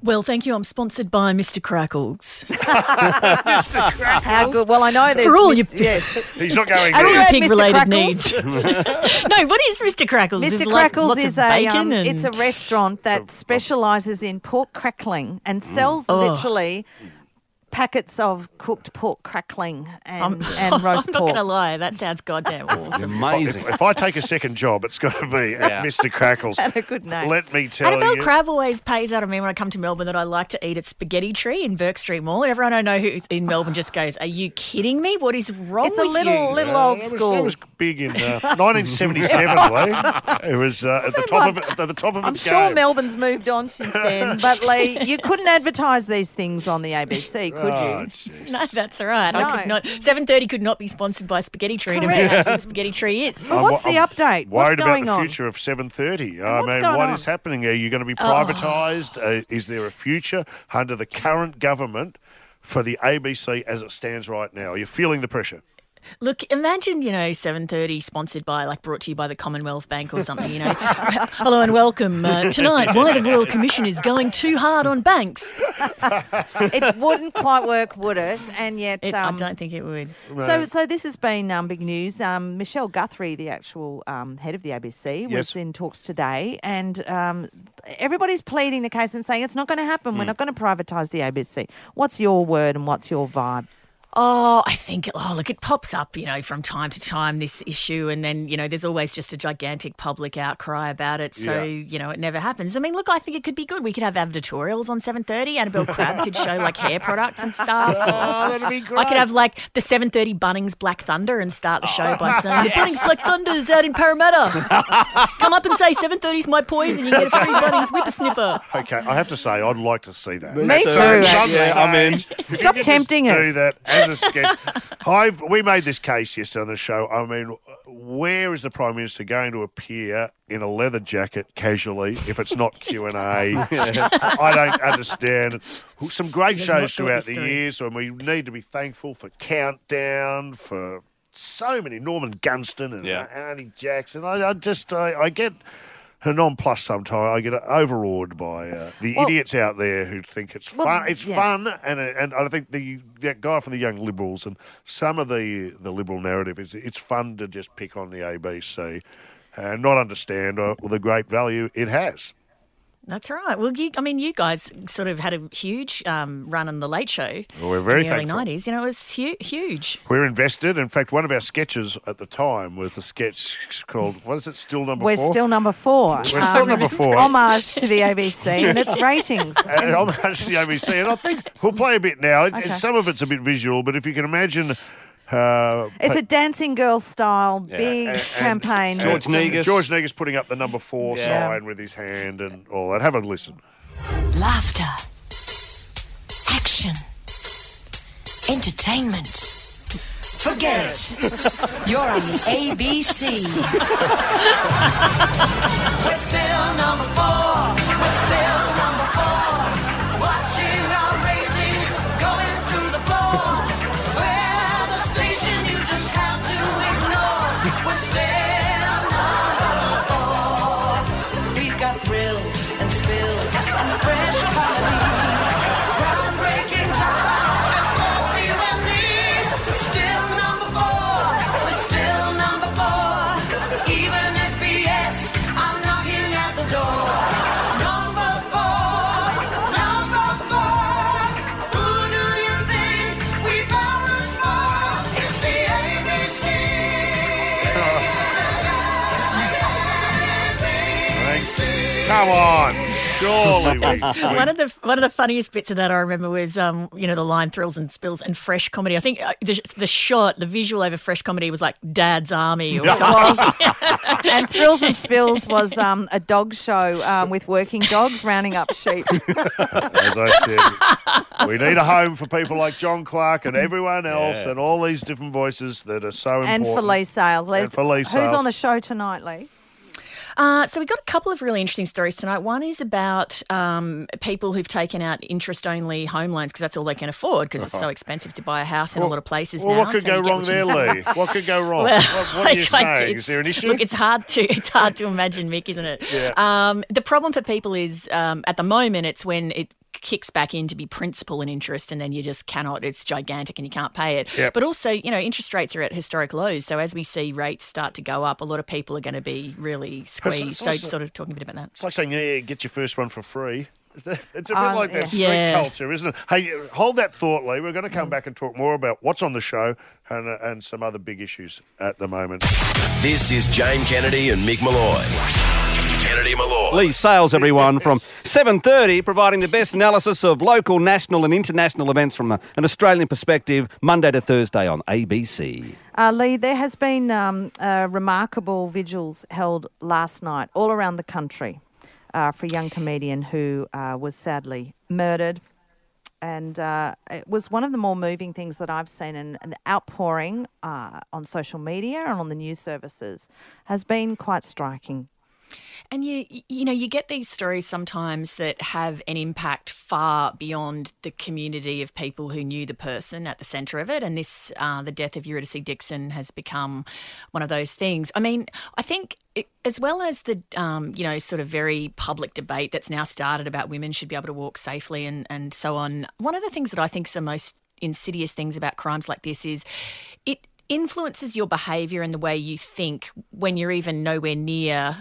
Well, thank you. I'm sponsored by Mr. Crackles. Mr. Crackles. How good? Well, I know there's For all your yes. He's not going for all there. your Mr. pig-related Crackles? needs. No, what is Mr. Crackles? Mr. Is like Crackles lots is of bacon and it's a restaurant that specialises in pork crackling and sells Oh. literally packets of cooked pork crackling and roast I'm not pork. going to lie, that sounds goddamn awesome. Amazing. If I take a second job, it's got to be at Mr. Crackles. Had a good name. Let me tell Annabelle you. Crabb always pays out of me when I come to Melbourne that I like to eat at Spaghetti Tree in Burke Street Mall. And everyone I know who's in Melbourne just goes, "Are you kidding me? What is wrong It's with a little old That school. was big in 1977, Lee. It was at the top of I'm its sure game. Melbourne's moved on since then, but Lee, you couldn't advertise these things on the ABC, could Oh, you? jeez. No, that's all right. I No. could not. 7:30 could not be sponsored by Spaghetti Tree. No matter how good Spaghetti Tree is. Well, what's the update? Worried What's going about the on? future of 7:30. what's I mean, going what on? is happening? Are you going to be privatised? Is there a future under the current government for the ABC as it stands right now? Are you feeling the pressure? Look, imagine, 7:30 sponsored by, brought to you by the Commonwealth Bank or something, Hello and welcome. Tonight, why the Royal Commission is going too hard on banks. It wouldn't quite work, would it? And yet... I don't think it would. So this has been big news. Michelle Guthrie, the actual head of the ABC, was in talks today, and everybody's pleading the case and saying it's not going to happen. We're not going to privatise the ABC. What's your word and what's your vibe? Oh, I think, look, it pops up, from time to time, this issue, and then, there's always just a gigantic public outcry about it, so, it never happens. I mean, look, I think it could be good. We could have advertorials on 7:30. Annabelle Crabb could show, hair products and stuff. Oh, that'd be great. I could have, the 7:30 Bunnings Black Thunder and start the show by saying, the Bunnings Black Thunder's out in Parramatta. Come up and say 7:30's my poison, you get a free Bunnings whippersnipper. Okay, I have to say, I'd like to see that. Me too. I'm in. Stop tempting us. Do that as a sketch. We made this case yesterday on the show. I mean, where is the Prime Minister going to appear in a leather jacket casually if it's not Q&A? I don't understand. Some great shows throughout the years, and we need to be thankful for Countdown, for so many, Norman Gunston and Arnie Jackson. I get nonplussed sometimes. I get overawed by the idiots out there who think it's fun. It's fun, and I think that guy from the Young Liberals and some of the liberal narrative is it's fun to just pick on the ABC and not understand the great value it has. That's right. Well, you guys sort of had a huge run on The Late Show. Well, we're very in the early thankful. 90s. It was huge. We're invested. In fact, one of our sketches at the time was a sketch called, what is it, Still Number 4? We're still number 4. We're still number 4. Homage to the ABC and its ratings. And homage to the ABC. And I think we'll play a bit now. Some of it's a bit visual, but if you can imagine... it's a Dancing Girl style, big campaign. George Negus putting up the number 4 sign with his hand and all that. Have a listen. Laughter. Action. Entertainment. Forget it. You're on the ABC. We're still number 4. We're still number 4. Watching our ratings going through the floor. We're the station you just have to ignore. We're still number 4. We've got thrills and spills and fresh comedy. Groundbreaking drama and for you and me. We're still number 4. We're still number 4. Even SBS, I'm knocking at the door. Number 4. Number 4. Who do you think we voted for? It's the ABC. Come on. Surely we... One of the funniest bits of that I remember was, the line "thrills and spills" and fresh comedy. I think the shot, the visual over fresh comedy was like Dad's Army or something. And Thrills and Spills was a dog show with working dogs rounding up sheep. As I said, we need a home for people like John Clark and everyone else and all these different voices that are so important. And for Lee Sales. And for Lee Who's Sales. on the show tonight, Lee? So we got a couple of really interesting stories tonight. One is about people who've taken out interest-only home loans because that's all they can afford because it's so expensive to buy a house in a lot of places now. What could So go you get wrong what you there, get. Lee? What could go wrong? Well, what are you saying? Is there an issue? Look, it's hard to imagine, Mick, isn't it? Yeah. The problem for people is at the moment it's when it kicks back in to be principal and interest, and then you just cannot. It's gigantic, and you can't pay it. Yep. But also, interest rates are at historic lows. So as we see rates start to go up, a lot of people are going to be really squeezed. So sort of talking a bit about that. It's like saying, yeah, get your first one for free. It's a bit like that street Yeah. culture, isn't it? Hey, hold that thought, Lee. We're going to come back and talk more about what's on the show and some other big issues at the moment. This is Jane Kennedy and Mick Malloy. Kennedy Malloy. Lee Sales, everyone, from 7:30, providing the best analysis of local, national and international events from an Australian perspective, Monday to Thursday on ABC. Lee, there has been remarkable vigils held last night all around the country for a young comedian who was sadly murdered. And it was one of the more moving things that I've seen, and the outpouring on social media and on the news services has been quite striking. And you get these stories sometimes that have an impact far beyond the community of people who knew the person at the centre of it. And this, the death of Eurydice Dixon has become one of those things. I mean, I think as well as the, sort of very public debate that's now started about women should be able to walk safely and so on, one of the things that I think is the most insidious things about crimes like this is it influences your behaviour and the way you think when you're even nowhere near,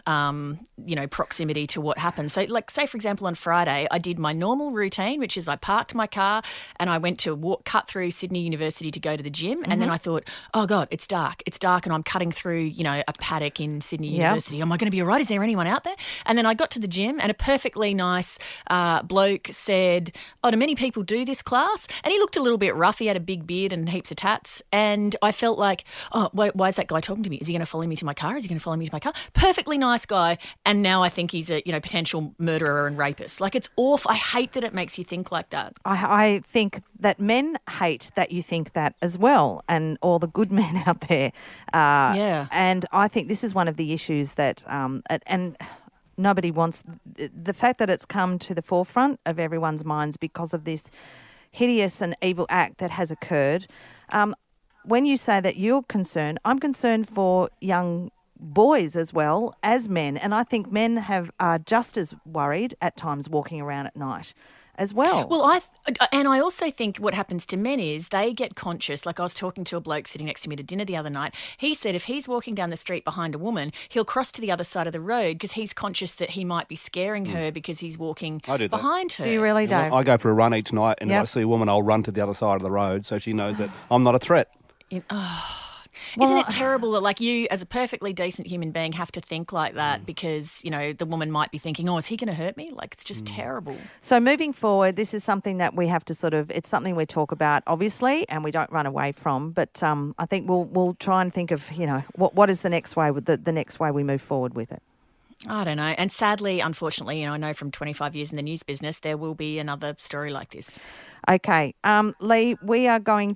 proximity to what happens. So, like, say, for example, on Friday, I did my normal routine, which is I parked my car and I went to cut through Sydney University to go to the gym. And then I thought, oh, God, it's dark. It's dark and I'm cutting through, a paddock in Sydney University. Am I going to be all right? Is there anyone out there? And then I got to the gym and a perfectly nice bloke said, oh, do many people do this class? And he looked a little bit rough. He had a big beard and heaps of tats. And I felt like, oh, why is that guy talking to me? Is he going to follow me to my car? Is he going to follow me to my car? Perfectly nice guy. And now I think he's a, potential murderer and rapist. Like, it's awful. I hate that it makes you think like that. I think that men hate that you think that as well, and all the good men out there. And I think this is one of the issues that, and nobody wants, the fact that it's come to the forefront of everyone's minds because of this hideous and evil act that has occurred. When you say that you're concerned, I'm concerned for young boys as well as men, and I think men are just as worried at times walking around at night as well. Well, I also think what happens to men is they get conscious. Like, I was talking to a bloke sitting next to me at dinner the other night. He said if he's walking down the street behind a woman, he'll cross to the other side of the road because he's conscious that he might be scaring her because he's walking behind her. Do you really, Dave? I go for a run each night, and if I see a woman, I'll run to the other side of the road so she knows that I'm not a threat. Isn't it terrible that, like, you as a perfectly decent human being have to think like that because, the woman might be thinking, oh, is he going to hurt me? Like, it's just terrible. So moving forward, this is something that we have to it's something we talk about, obviously, and we don't run away from. But I think we'll try and think of, what is the next way, the next way we move forward with it. I don't know. And sadly, unfortunately, I know from 25 years in the news business, there will be another story like this. Okay. Lee, we are going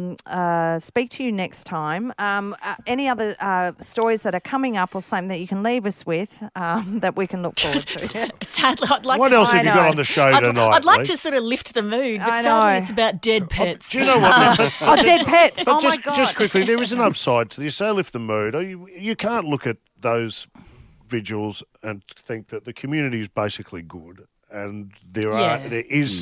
to speak to you next time. Any other stories that are coming up or something that you can leave us with that we can look forward to? Sadly, I'd like what to... else have you got on the show tonight, I'd like Lee? to sort of lift the mood, but sadly it's about dead pets. Do you know what? Dead pets. But my God. Just quickly, there is an upside to this. So lift the mood. You can't look at those vigils and think that the community is basically good, and there is.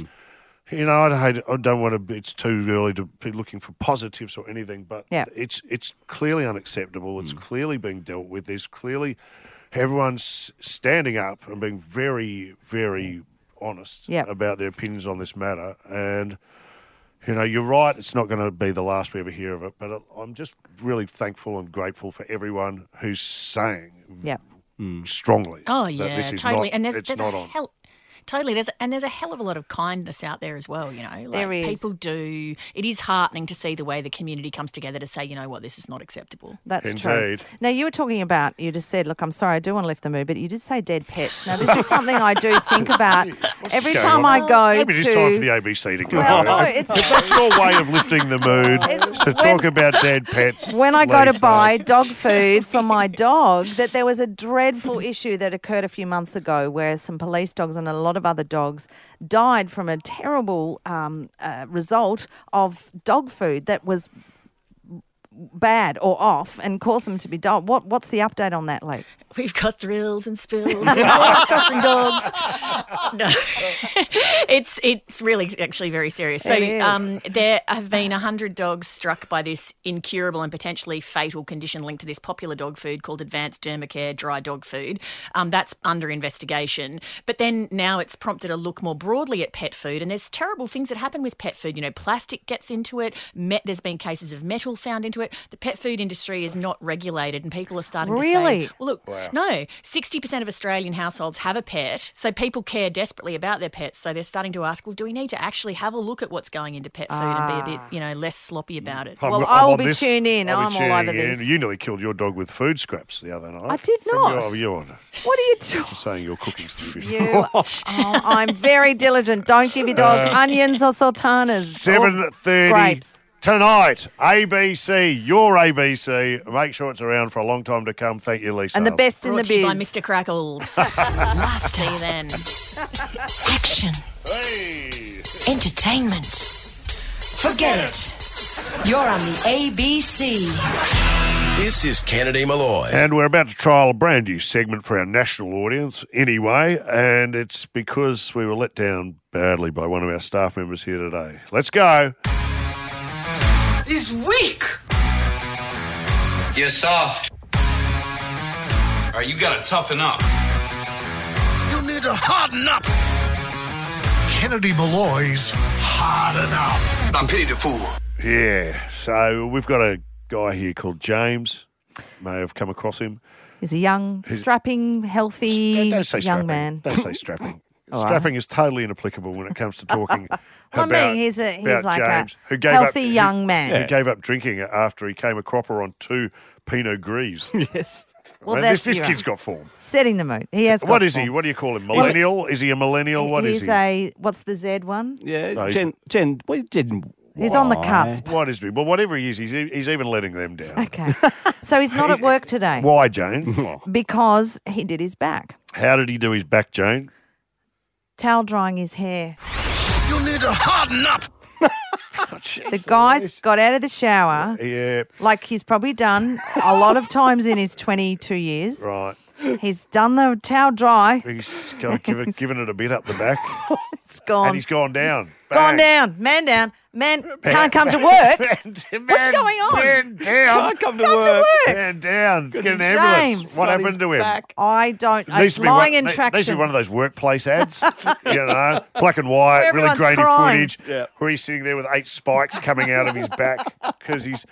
I don't want to. It's too early to be looking for positives or anything, but it's clearly unacceptable. It's clearly being dealt with. There's clearly everyone's standing up and being very, very honest about their opinions on this matter. And you're right. It's not going to be the last we ever hear of it. But I'm just really thankful and grateful for everyone who's saying strongly. Oh that yeah, this is totally. Not, and there's not a on. hell. Totally, there's a hell of a lot of kindness out there as well. Like, there is. People do. It is heartening to see the way the community comes together to say, you know what, this is not acceptable. That's true. Now, you were talking about, you just said, look, I'm sorry, I do want to lift the mood, but you did say dead pets. Now, this is something I do think about every time I go Maybe to... it's time for the ABC to go. Well, no, if that's your way of lifting the mood, to talk about dead pets. When I go to Lisa. buy dog food for my dog, that there was a dreadful issue that occurred a few months ago where some police dogs and a lot of other dogs died from a terrible result of dog food that was bad or off and cause them to be dull. What's the update on that, Lee? We've got thrills and spills and suffering dogs. No. It's really actually very serious. So there have been 100 dogs struck by this incurable and potentially fatal condition linked to this popular dog food called Advanced Dermacare dry dog food. That's under investigation. But then now it's prompted a look more broadly at pet food, and there's terrible things that happen with pet food. You know, plastic gets into it. There's been cases of metal found into it. The pet food industry is not regulated, and people are starting to say, well, look, no, 60% of Australian households have a pet, so people care desperately about their pets. So they're starting to ask, well, do we need to actually have a look at what's going into pet food and be a bit, less sloppy about it? Well, I will be tuned in. I'm all over this. You nearly killed your dog with food scraps the other night. I did not. What are you talking? Saying your cooking's too visual. I'm very diligent. Don't give your dog onions or sultanas. 7:30 grapes. Tonight, ABC, your ABC. Make sure it's around for a long time to come. Thank you, Lisa. And the best in the Brought to you by biz. Mr. Crackles. See you then. Action. Entertainment. Forget it. You're on the ABC. This is Kennedy Malloy. And we're about to trial a brand new segment for our national audience anyway, and it's because we were let down badly by one of our staff members here today. Let's go. He's weak. You're soft. All right, you gotta toughen up. You need to harden up. Kennedy Malloy's Harden Up. I'm pity the fool. Yeah, so we've got a guy here called James. May have come across him. He's a young, strapping, healthy Don't say young strapping. man. Don't say strapping. All right. Strapping is totally inapplicable when it comes to talking Well, about, I mean, he's about like James, a who gave healthy up, young man. Who gave up drinking after he came a cropper on 2 Pinot Gris. Yes. Well, this that's kid's got form. Setting the mood. He has. What got is he? form. What do you call him? Millennial? Is he a millennial? What is He's he? a. What's the Z one? Yeah, No, Jen, we didn't. He's on the cusp. What is he? Well, whatever he is, he's even letting them down. Okay. So he's not at work today Why, Jane? because he did his back. How did he do his back, Jane? Towel drying his hair. You need to harden up. The guy's got out of the shower. Yeah. Like he's probably done a lot of times in his 22 years. Right. He's done the towel dry. He's given it a bit up the back. It's gone. And he's gone down. Gone down. Man down. Man can't come to work. What's going on? Man down. Can't come to work. Man down. Get an James. ambulance. What happened to him? I don't. Needs to be lying one, in needs traction. to be one of those workplace ads, black and white, Where really everyone's grainy crying. footage, where he's sitting there with 8 spikes coming out of his back because he's.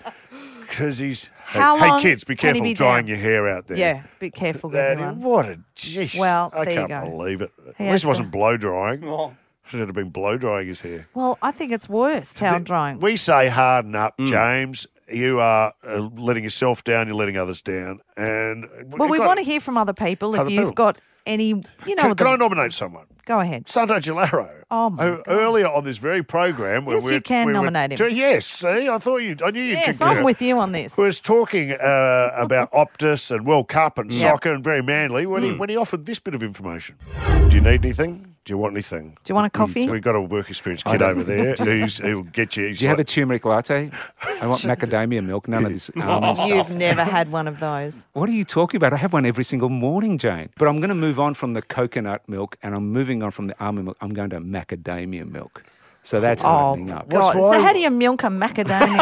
How hey long kids, be can he careful be drying down? your hair out there. Yeah, be careful, That- everyone. What a jeez. Well, I there you can't go. believe it. He At has least it to- wasn't blow drying. Should have been blow drying his hair. Well, I think it's worse, towel drying. We say harden up, James. You are letting yourself down. You're letting others down. And Well, we want to hear from other people. If Other you've people. got any, you know, Can I nominate someone? go ahead. Santo Gilaro. Oh, my who earlier on this very program, Yes, you can nominate him. Yes, see, I knew you'd. Yes, concur. I'm with you on this. Was talking about Optus and World Cup and Yep. soccer and very manly when he offered this bit of information. Do you need anything? Do you want anything? Do you want a coffee? We've got a work experience I kid don't. over there who'll get you. Do you have a turmeric latte? I want macadamia milk, none of this almond stuff. You've never had one of those. What are you talking about? I have one every single morning, Jane. But I'm going to move on from the coconut milk and I'm moving on from the almond milk. I'm going to macadamia milk. So that's hardening up. God. So how do you milk a macadamia?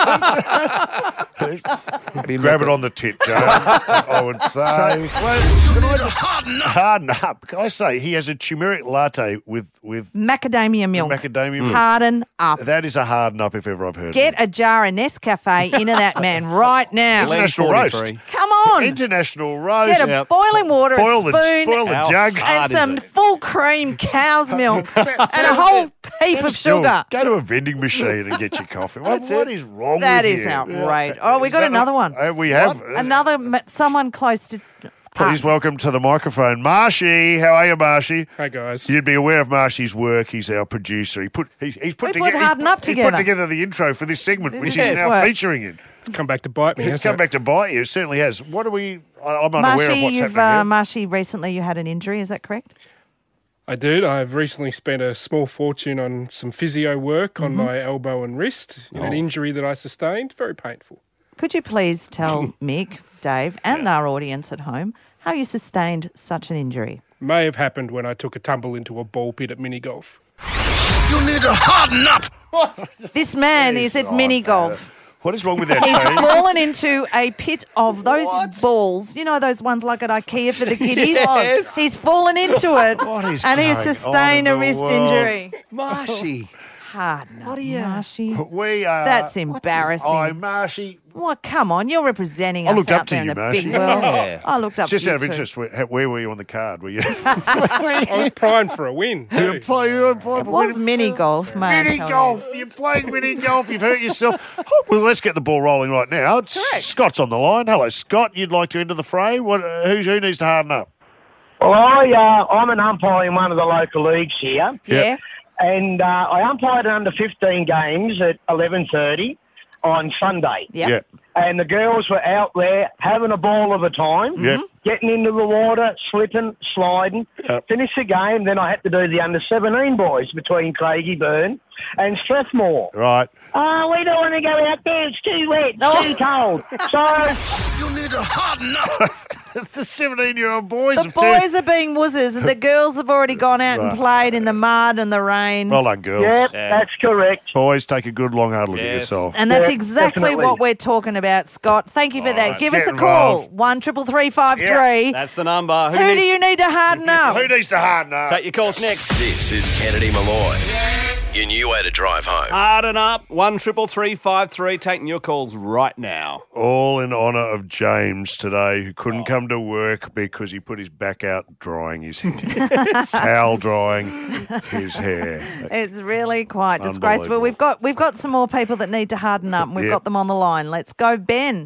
Grab it on the tit, Joe. I would say. Harden up. I say he has a turmeric latte with Macadamia milk. macadamia milk. Harden up. That is a harden up if ever I've heard Get of it. a jar of Nescafe into that man right now. International roast. Come on. International roast. Get a boiling water, Boil a the- spoon, boil the jug. How and hard is some it? full cream cow's milk, and a whole heap of Still, sugar. Go to a vending machine and get your coffee. What is wrong That with is you? outrageous. Oh, we Is got that another one. We have. Someone close to. Please welcome to the microphone, Marshy. How are you, Marshy? Hey, guys. You'd be aware of Marshy's work. He's our producer. He's put Harden Up He put together. together the intro for this segment, which is he's his now work. featuring in. It's come back to bite me. It's hasn't come it? back to bite you. It certainly has. What are we? I'm unaware of what's happening here. Marshy, recently you had an injury. Is that correct? I did. I've recently spent a small fortune on some physio work on Mhm. my elbow and wrist in an Oh. injury that I sustained. Very painful. Could you please tell Mick, Dave, and our audience at home how you sustained such an injury? May have happened when I took a tumble into a ball pit at mini golf. You need to harden up. This man is at mini golf. What is wrong with that He's team? fallen into a pit of those balls. You know those ones like at IKEA for the kiddies? Yes. He's fallen into it What is and he's going on sustained in a the wrist world? injury. Marshy. Harden up, Marshy. We are. That's embarrassing. Oh, Marshy. Well, come on. You're representing I us looked out up to there you, in the Marshy. big world. Yeah. I looked up Just to you out of too. interest, where were you on the card? Were you? I was primed for a win. You were playing It was mini golf, mate. Mini golf. You're playing mini golf. You've hurt yourself. Oh, well, let's get the ball rolling right now. Correct. Scott's on the line. Hello, Scott. You'd like to enter the fray? Who needs to harden up? Well, I'm an umpire in one of the local leagues here. Yeah. And I umpired under 15 games at 11:30 on Sunday. Yep. Yeah. And the girls were out there having a ball of a time, Yep. getting into the water, slipping, sliding. Yep. Finished the game, then I had to do the under 17 boys between Craigieburn and Strathmore. Right. Oh, we don't want to go out there. It's too wet, too cold. So You need to harden up. It's the 17-year-old boys. The boys are being wuzzers and the girls have already gone out and Right. played in the mud and the rain. Well done, girls. Yep, that's correct. Boys, take a good long hard look at Yes. yourself. And that's Yeah, exactly definitely. what we're talking about, Scott. Thank you for that. right, Give us get a call. involved. 1-333-553. That's the number. Who do you need to harden up? Who needs to harden up? Take your calls next. This is Kennedy Malloy. Your new way to drive home. Harden up. 1-333-553. Taking your calls right now. All in honour of James today, who couldn't come to work because he put his back out drying his hair. Towel drying his hair. It's really quite disgraceful. Unbelievable. We've got some more people that need to harden up and we've Yep. got them on the line. Let's go, Ben.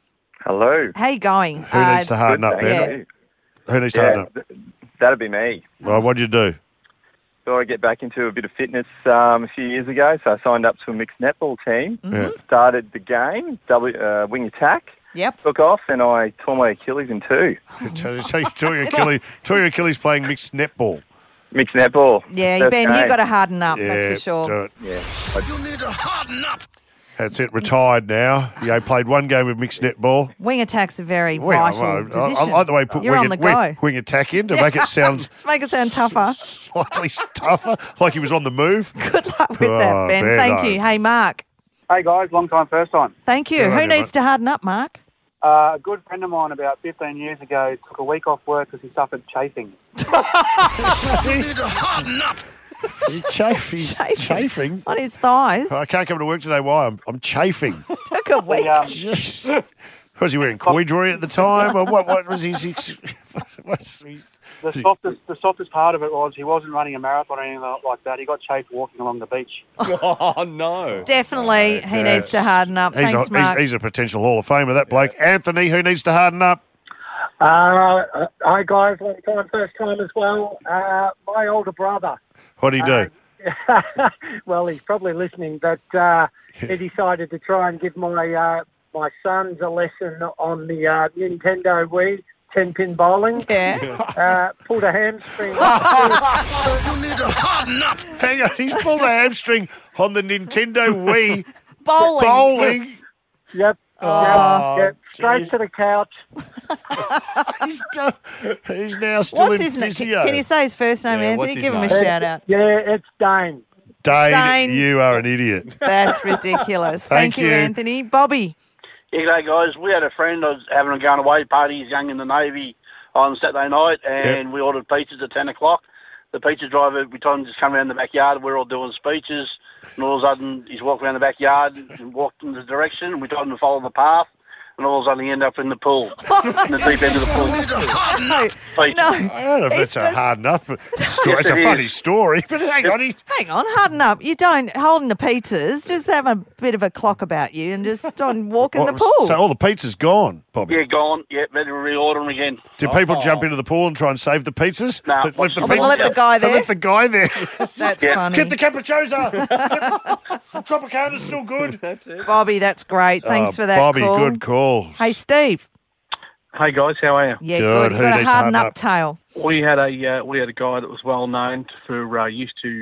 Hello. How you going? Who needs to harden up, Good, Ben? thank Who needs to harden up? That'd be me. Well, what'd you do? Thought I'd get back into a bit of fitness a few years ago, so I signed up to a mixed netball team. Yeah. Started the game, wing attack. Yep. Took off, and I tore my Achilles in two. So you tore your Achilles playing mixed netball. Mixed netball. Yeah, First Ben, game. you got to harden up, Yeah, that's for sure. do it. Yeah. You need to harden up. That's it. Retired now. You played one game of mixed netball. Wing attack's a very Well, vital position. I like the way you put You're on the go. wing attack in to make it sound Make it sound tougher. slightly tougher, like he was on the move. Good luck with that, Ben. there Thank though. you. Hey, Mark. Hey guys, long time, first time. Thank you. Good on Who you, needs mate. to harden up, Mark? A good friend of mine about 15 years ago took a week off work because he suffered chafing. You need to harden up. He's chafing. On his thighs. I can't come to work today. Why? I'm chafing. Took a week. Jeez. Was he wearing corduroy at the time? Or what was his... The softest part of it was he wasn't running a marathon or anything like that. He got chafed walking along the beach. Oh, no. Definitely, he needs to harden up. Thanks, Mark. He's a potential Hall of Famer, that bloke. Anthony, who needs to harden up? Hi guys, long time, first time as well. My older brother. What do you do? Well, he's probably listening, but he decided to try and give my my sons a lesson on the Nintendo Wii 10-pin bowling. Yeah. Pulled a hamstring. You need to harden up. Hang on, he's pulled a hamstring on the Nintendo Wii bowling. Yep. Oh, yep. Straight to the couch. He's now still What's in his name? physio. Can you say his first name, Anthony? Give him a shout out. Yeah, it's Dane. Dane, you are an idiot. That's ridiculous. Thank Thank you, you. Anthony. Bobby. Yeah, g'day guys. We had a friend that was having a going away party. He's young in the Navy on Saturday night, and we ordered pizzas at 10 o'clock. The pizza driver, we told him to just come around the backyard. We're all doing speeches, and all of a sudden he's walking around the backyard and walked in the direction, and we told him to follow the path. And all of a sudden he ended up in the pool, in the deep end of the pool. I don't know if that's a hard enough story. It's a funny story, but hang on. Hang on, harden up. You don't holding the pizzas. Just have a bit of a clock about you and just on walk in the pool. So all the pizza's gone, Bobby. Yeah, gone. Yeah, better reorder them again. Did people jump into the pool and try and save the pizzas? No. Left the Oh, they pizza- left the guy they there? left the guy there. That's funny. Get the capricciosa. Tropicana's still good. That's it. Bobby, that's great. Thanks for that Bobby, call. good call. Hey, Steve. Hey guys, how are you? Yeah, good. You got a harden up tail. We had a guy that was well known for used to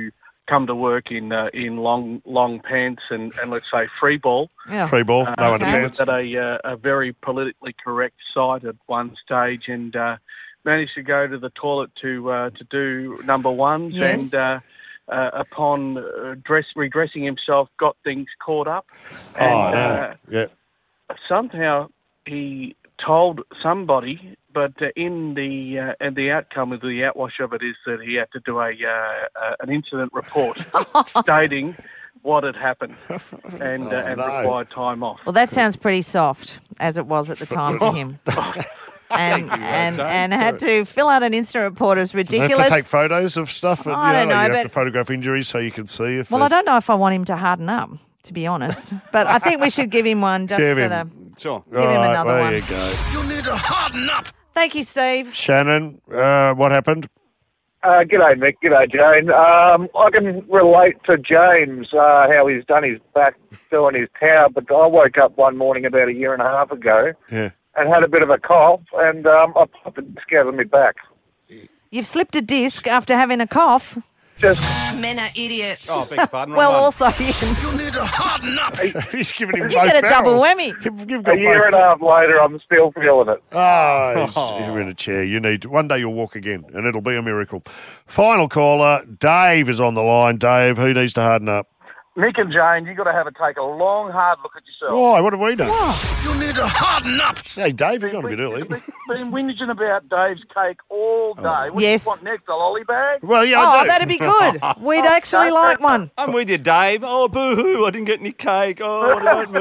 come to work in long pants and let's say free ball. Yeah. Free ball, no underpants. At a very politically correct site at one stage, and managed to go to the toilet to do number ones, Yes. and upon redressing himself, got things caught up. And, Yeah. somehow he told somebody, but in the outcome of the outwash of it is that he had to do an incident report stating what had happened and required time off. Well, that sounds pretty soft, as it was at the time for him. And had to fill out an incident report. It was Do they ridiculous. have to take photos of stuff? I don't know, You have but- to photograph injuries so you can see if Well, I there's- don't know if I want him to harden up, to be honest. But I think we should give him one just Give for him. the... Sure. Give him All right, another there one. you go. You need to harden up. Thank you, Steve. Shannon, what happened? G'day, Mick. G'day, Jane. I can relate to James, how he's done his back doing his tower, but I woke up one morning about a year and a half ago Yeah. and had a bit of a cough, and I popped a disc out of my back. You've slipped a disc after having a cough. Men are idiots. Oh, beg your pardon. Well, wrong one. also, You need to harden up. He's giving him you both get a double barrels. whammy. You've got A year both and a half later, I'm still feeling it. You're in a chair. You need one day you'll walk again, and it'll be a miracle. Final caller, Dave is on the line. Dave, who needs to harden up? Mick and Jane, you've got to take a long, hard look at yourself. Oh, what have we done? You need to harden up. Hey, Dave, you're going a bit early. Been whinging about Dave's cake all day. What Yes. do you want next, a lolly bag? Well, yeah, I Oh, do. that'd be good. We'd actually like one. I'm with you, Dave. Oh, boo-hoo, I didn't get any cake. Oh, what about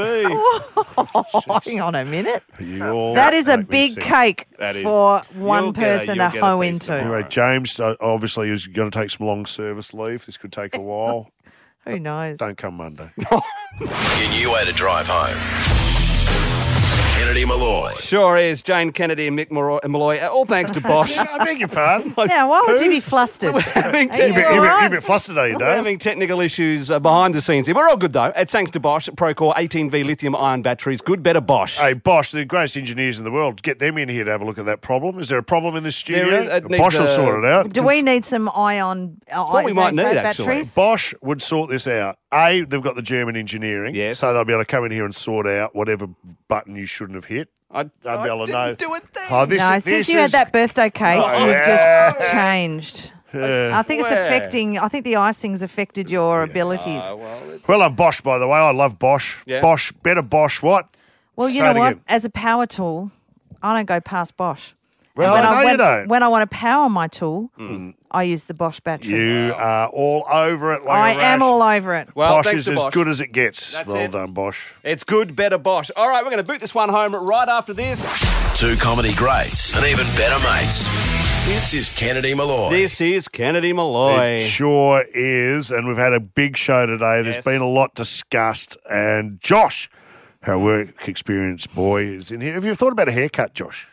me? Hang on a minute. You all That is a make me big sick. cake That is. for one You'll get a- person you'll to get a hoe piece into. tomorrow. Anyway, James obviously is going to take some long service leave. This could take a while. Who knows? Don't come Monday. Your new way to drive home. Kennedy Malloy. Sure is. Jane Kennedy and Mick Malloy. All thanks to Bosch. I beg your pardon. Now, why would you be flustered? having Are you You're all a right? bit flustered, are you, We're Dave? having technical issues behind the scenes here. We're all good, though. It's thanks to Bosch. Procore 18V lithium-ion batteries. Good, better Bosch. Hey, Bosch, the greatest engineers in the world. Get them in here to have a look at that problem. Is there a problem in this studio? There is. It needs Bosch will a- sort it out. Do we need some ion what we might need, actually. batteries? Bosch would sort this out. A, they've got the German engineering, Yes. so they'll be able to come in here and sort out whatever button you shouldn't have hit. I'd be able to know. do it then. Oh, this, No, this since is, you had that birthday cake, Oh, you've yeah. just changed. Yeah. I think it's affecting. I think the icing's affected your abilities. Well, I'm Bosch, by the way. I love Bosch. Yeah. Bosch, better Bosch. What? Well, you Say know it what? again. As a power tool, I don't go past Bosch. Well, And I know you don't. when I want to power my tool, I use the Bosch battery. You are all over it like I a rash. am all over it. Well, Bosch thanks is to as Bosch. good as it gets. That's well it. done, Bosch. It's good, better Bosch. All right, we're going to boot this one home right after this. Two comedy greats and even better mates. This is Kennedy Malloy. This is Kennedy Malloy. It sure is, and we've had a big show today. There's Yes. been a lot discussed, and Josh, our work experience boy, is in here. Have you thought about a haircut, Josh?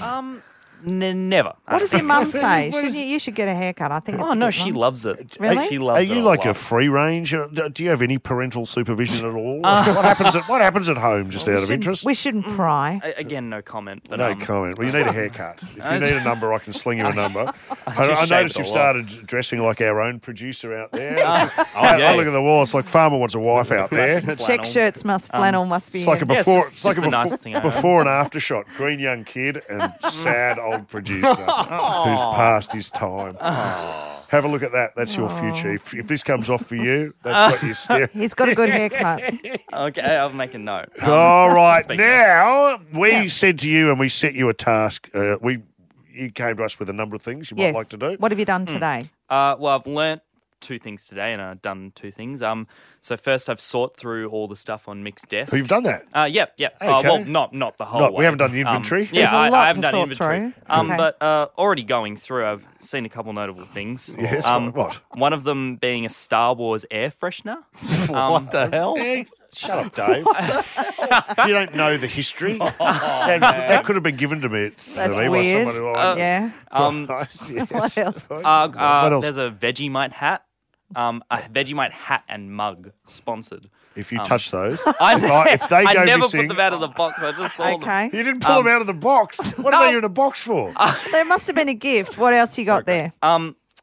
Never. What does your mum say? You should get a haircut. I think. It's Oh, a no, good she one. loves it. Really? She Are loves it. you a like a lot. free range? Do you have any parental supervision at all? What happens at home, just out of interest? We shouldn't pry. Again, no comment. But, No comment. Well, you need a haircut. If you need a number, I can sling you a number. I just noticed shave you've it all off. started dressing like our own producer out there. yeah. I look at the wall. It's like Farmer wants a wife out there. Check shirts flannel must be. It's like a in. Yeah, it's before, just- it's like it's a the nice thing I own. before and after shot. Green young kid and sad old producer who's past his time. Have a look at that. That's your future. If this comes off for you, that's what you steer. He's got a good haircut. Okay, I'll make a note. All right, speaking of- now we said to you and we set you a task. You came to us with a number of things you Yes. might like to do. What have you done today? Well, I've learnt two things today, and I've done two things. So first, I've sorted through all the stuff on Mick's desk. Oh, you've done that. Yep. Okay. Well, not the whole Not- way. we haven't done the inventory. Yeah, There's a lot I haven't to done sort inventory. through. Okay. But already going through, I've seen a couple notable things. Yes, what? One of them being a Star Wars air freshener. What the hell? Shut up, Dave. You don't know the history. That could have been given to me. That's by weird. someone who I- Yeah. Yes. What else? What else? There's a Vegemite hat. A Vegemite hat and mug sponsored. If you touch those, I if they go never missing, put them out of the box. I just saw them. Okay. you didn't pull them out of the box. What are they in a box for? There must have been a gift. What else you got there?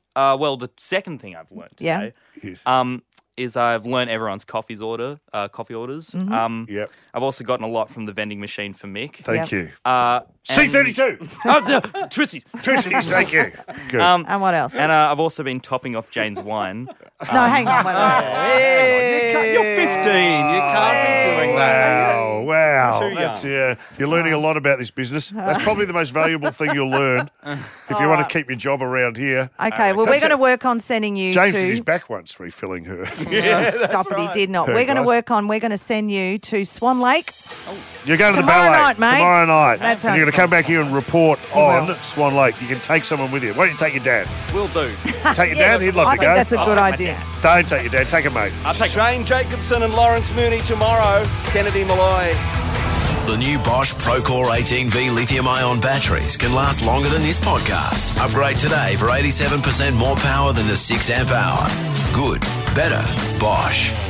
Well, the second thing I've learned Yeah. today is I've learned everyone's coffee orders. Mhm. Yep. I've also gotten a lot from the vending machine for Mick. Thank you. C32. Twisties. Twisties, thank you. Good. And what else? And I've also been topping off Jane's wine. No, hang on. Wait, You're 15. You can't be doing that. Wow. Too That's, young. you're learning a lot about this business. That's probably the most valuable thing you'll learn if you want to keep your job around here. Okay, well, we're going to work on sending you James to... did his back once refilling her. Stop it, he did not. Her We're going to guys. we're going to send you to Swan Lake. You're going to the Tomorrow ballet night, mate. tomorrow night. That's and right. you're going to come back here and report on will. Swan Lake. You can take someone with you. Why don't you take your dad? Will do. Take your dad. He'd love I to think go. that's a I'll good take my idea. Don't take your dad. Take a mate. I'll take Shane Jacobson and Lawrence Mooney tomorrow. Kennedy Malloy. The new Bosch Procore 18V lithium-ion batteries can last longer than this podcast. Upgrade today for 87% more power than the 6 amp hour. Good. Better. Bosch.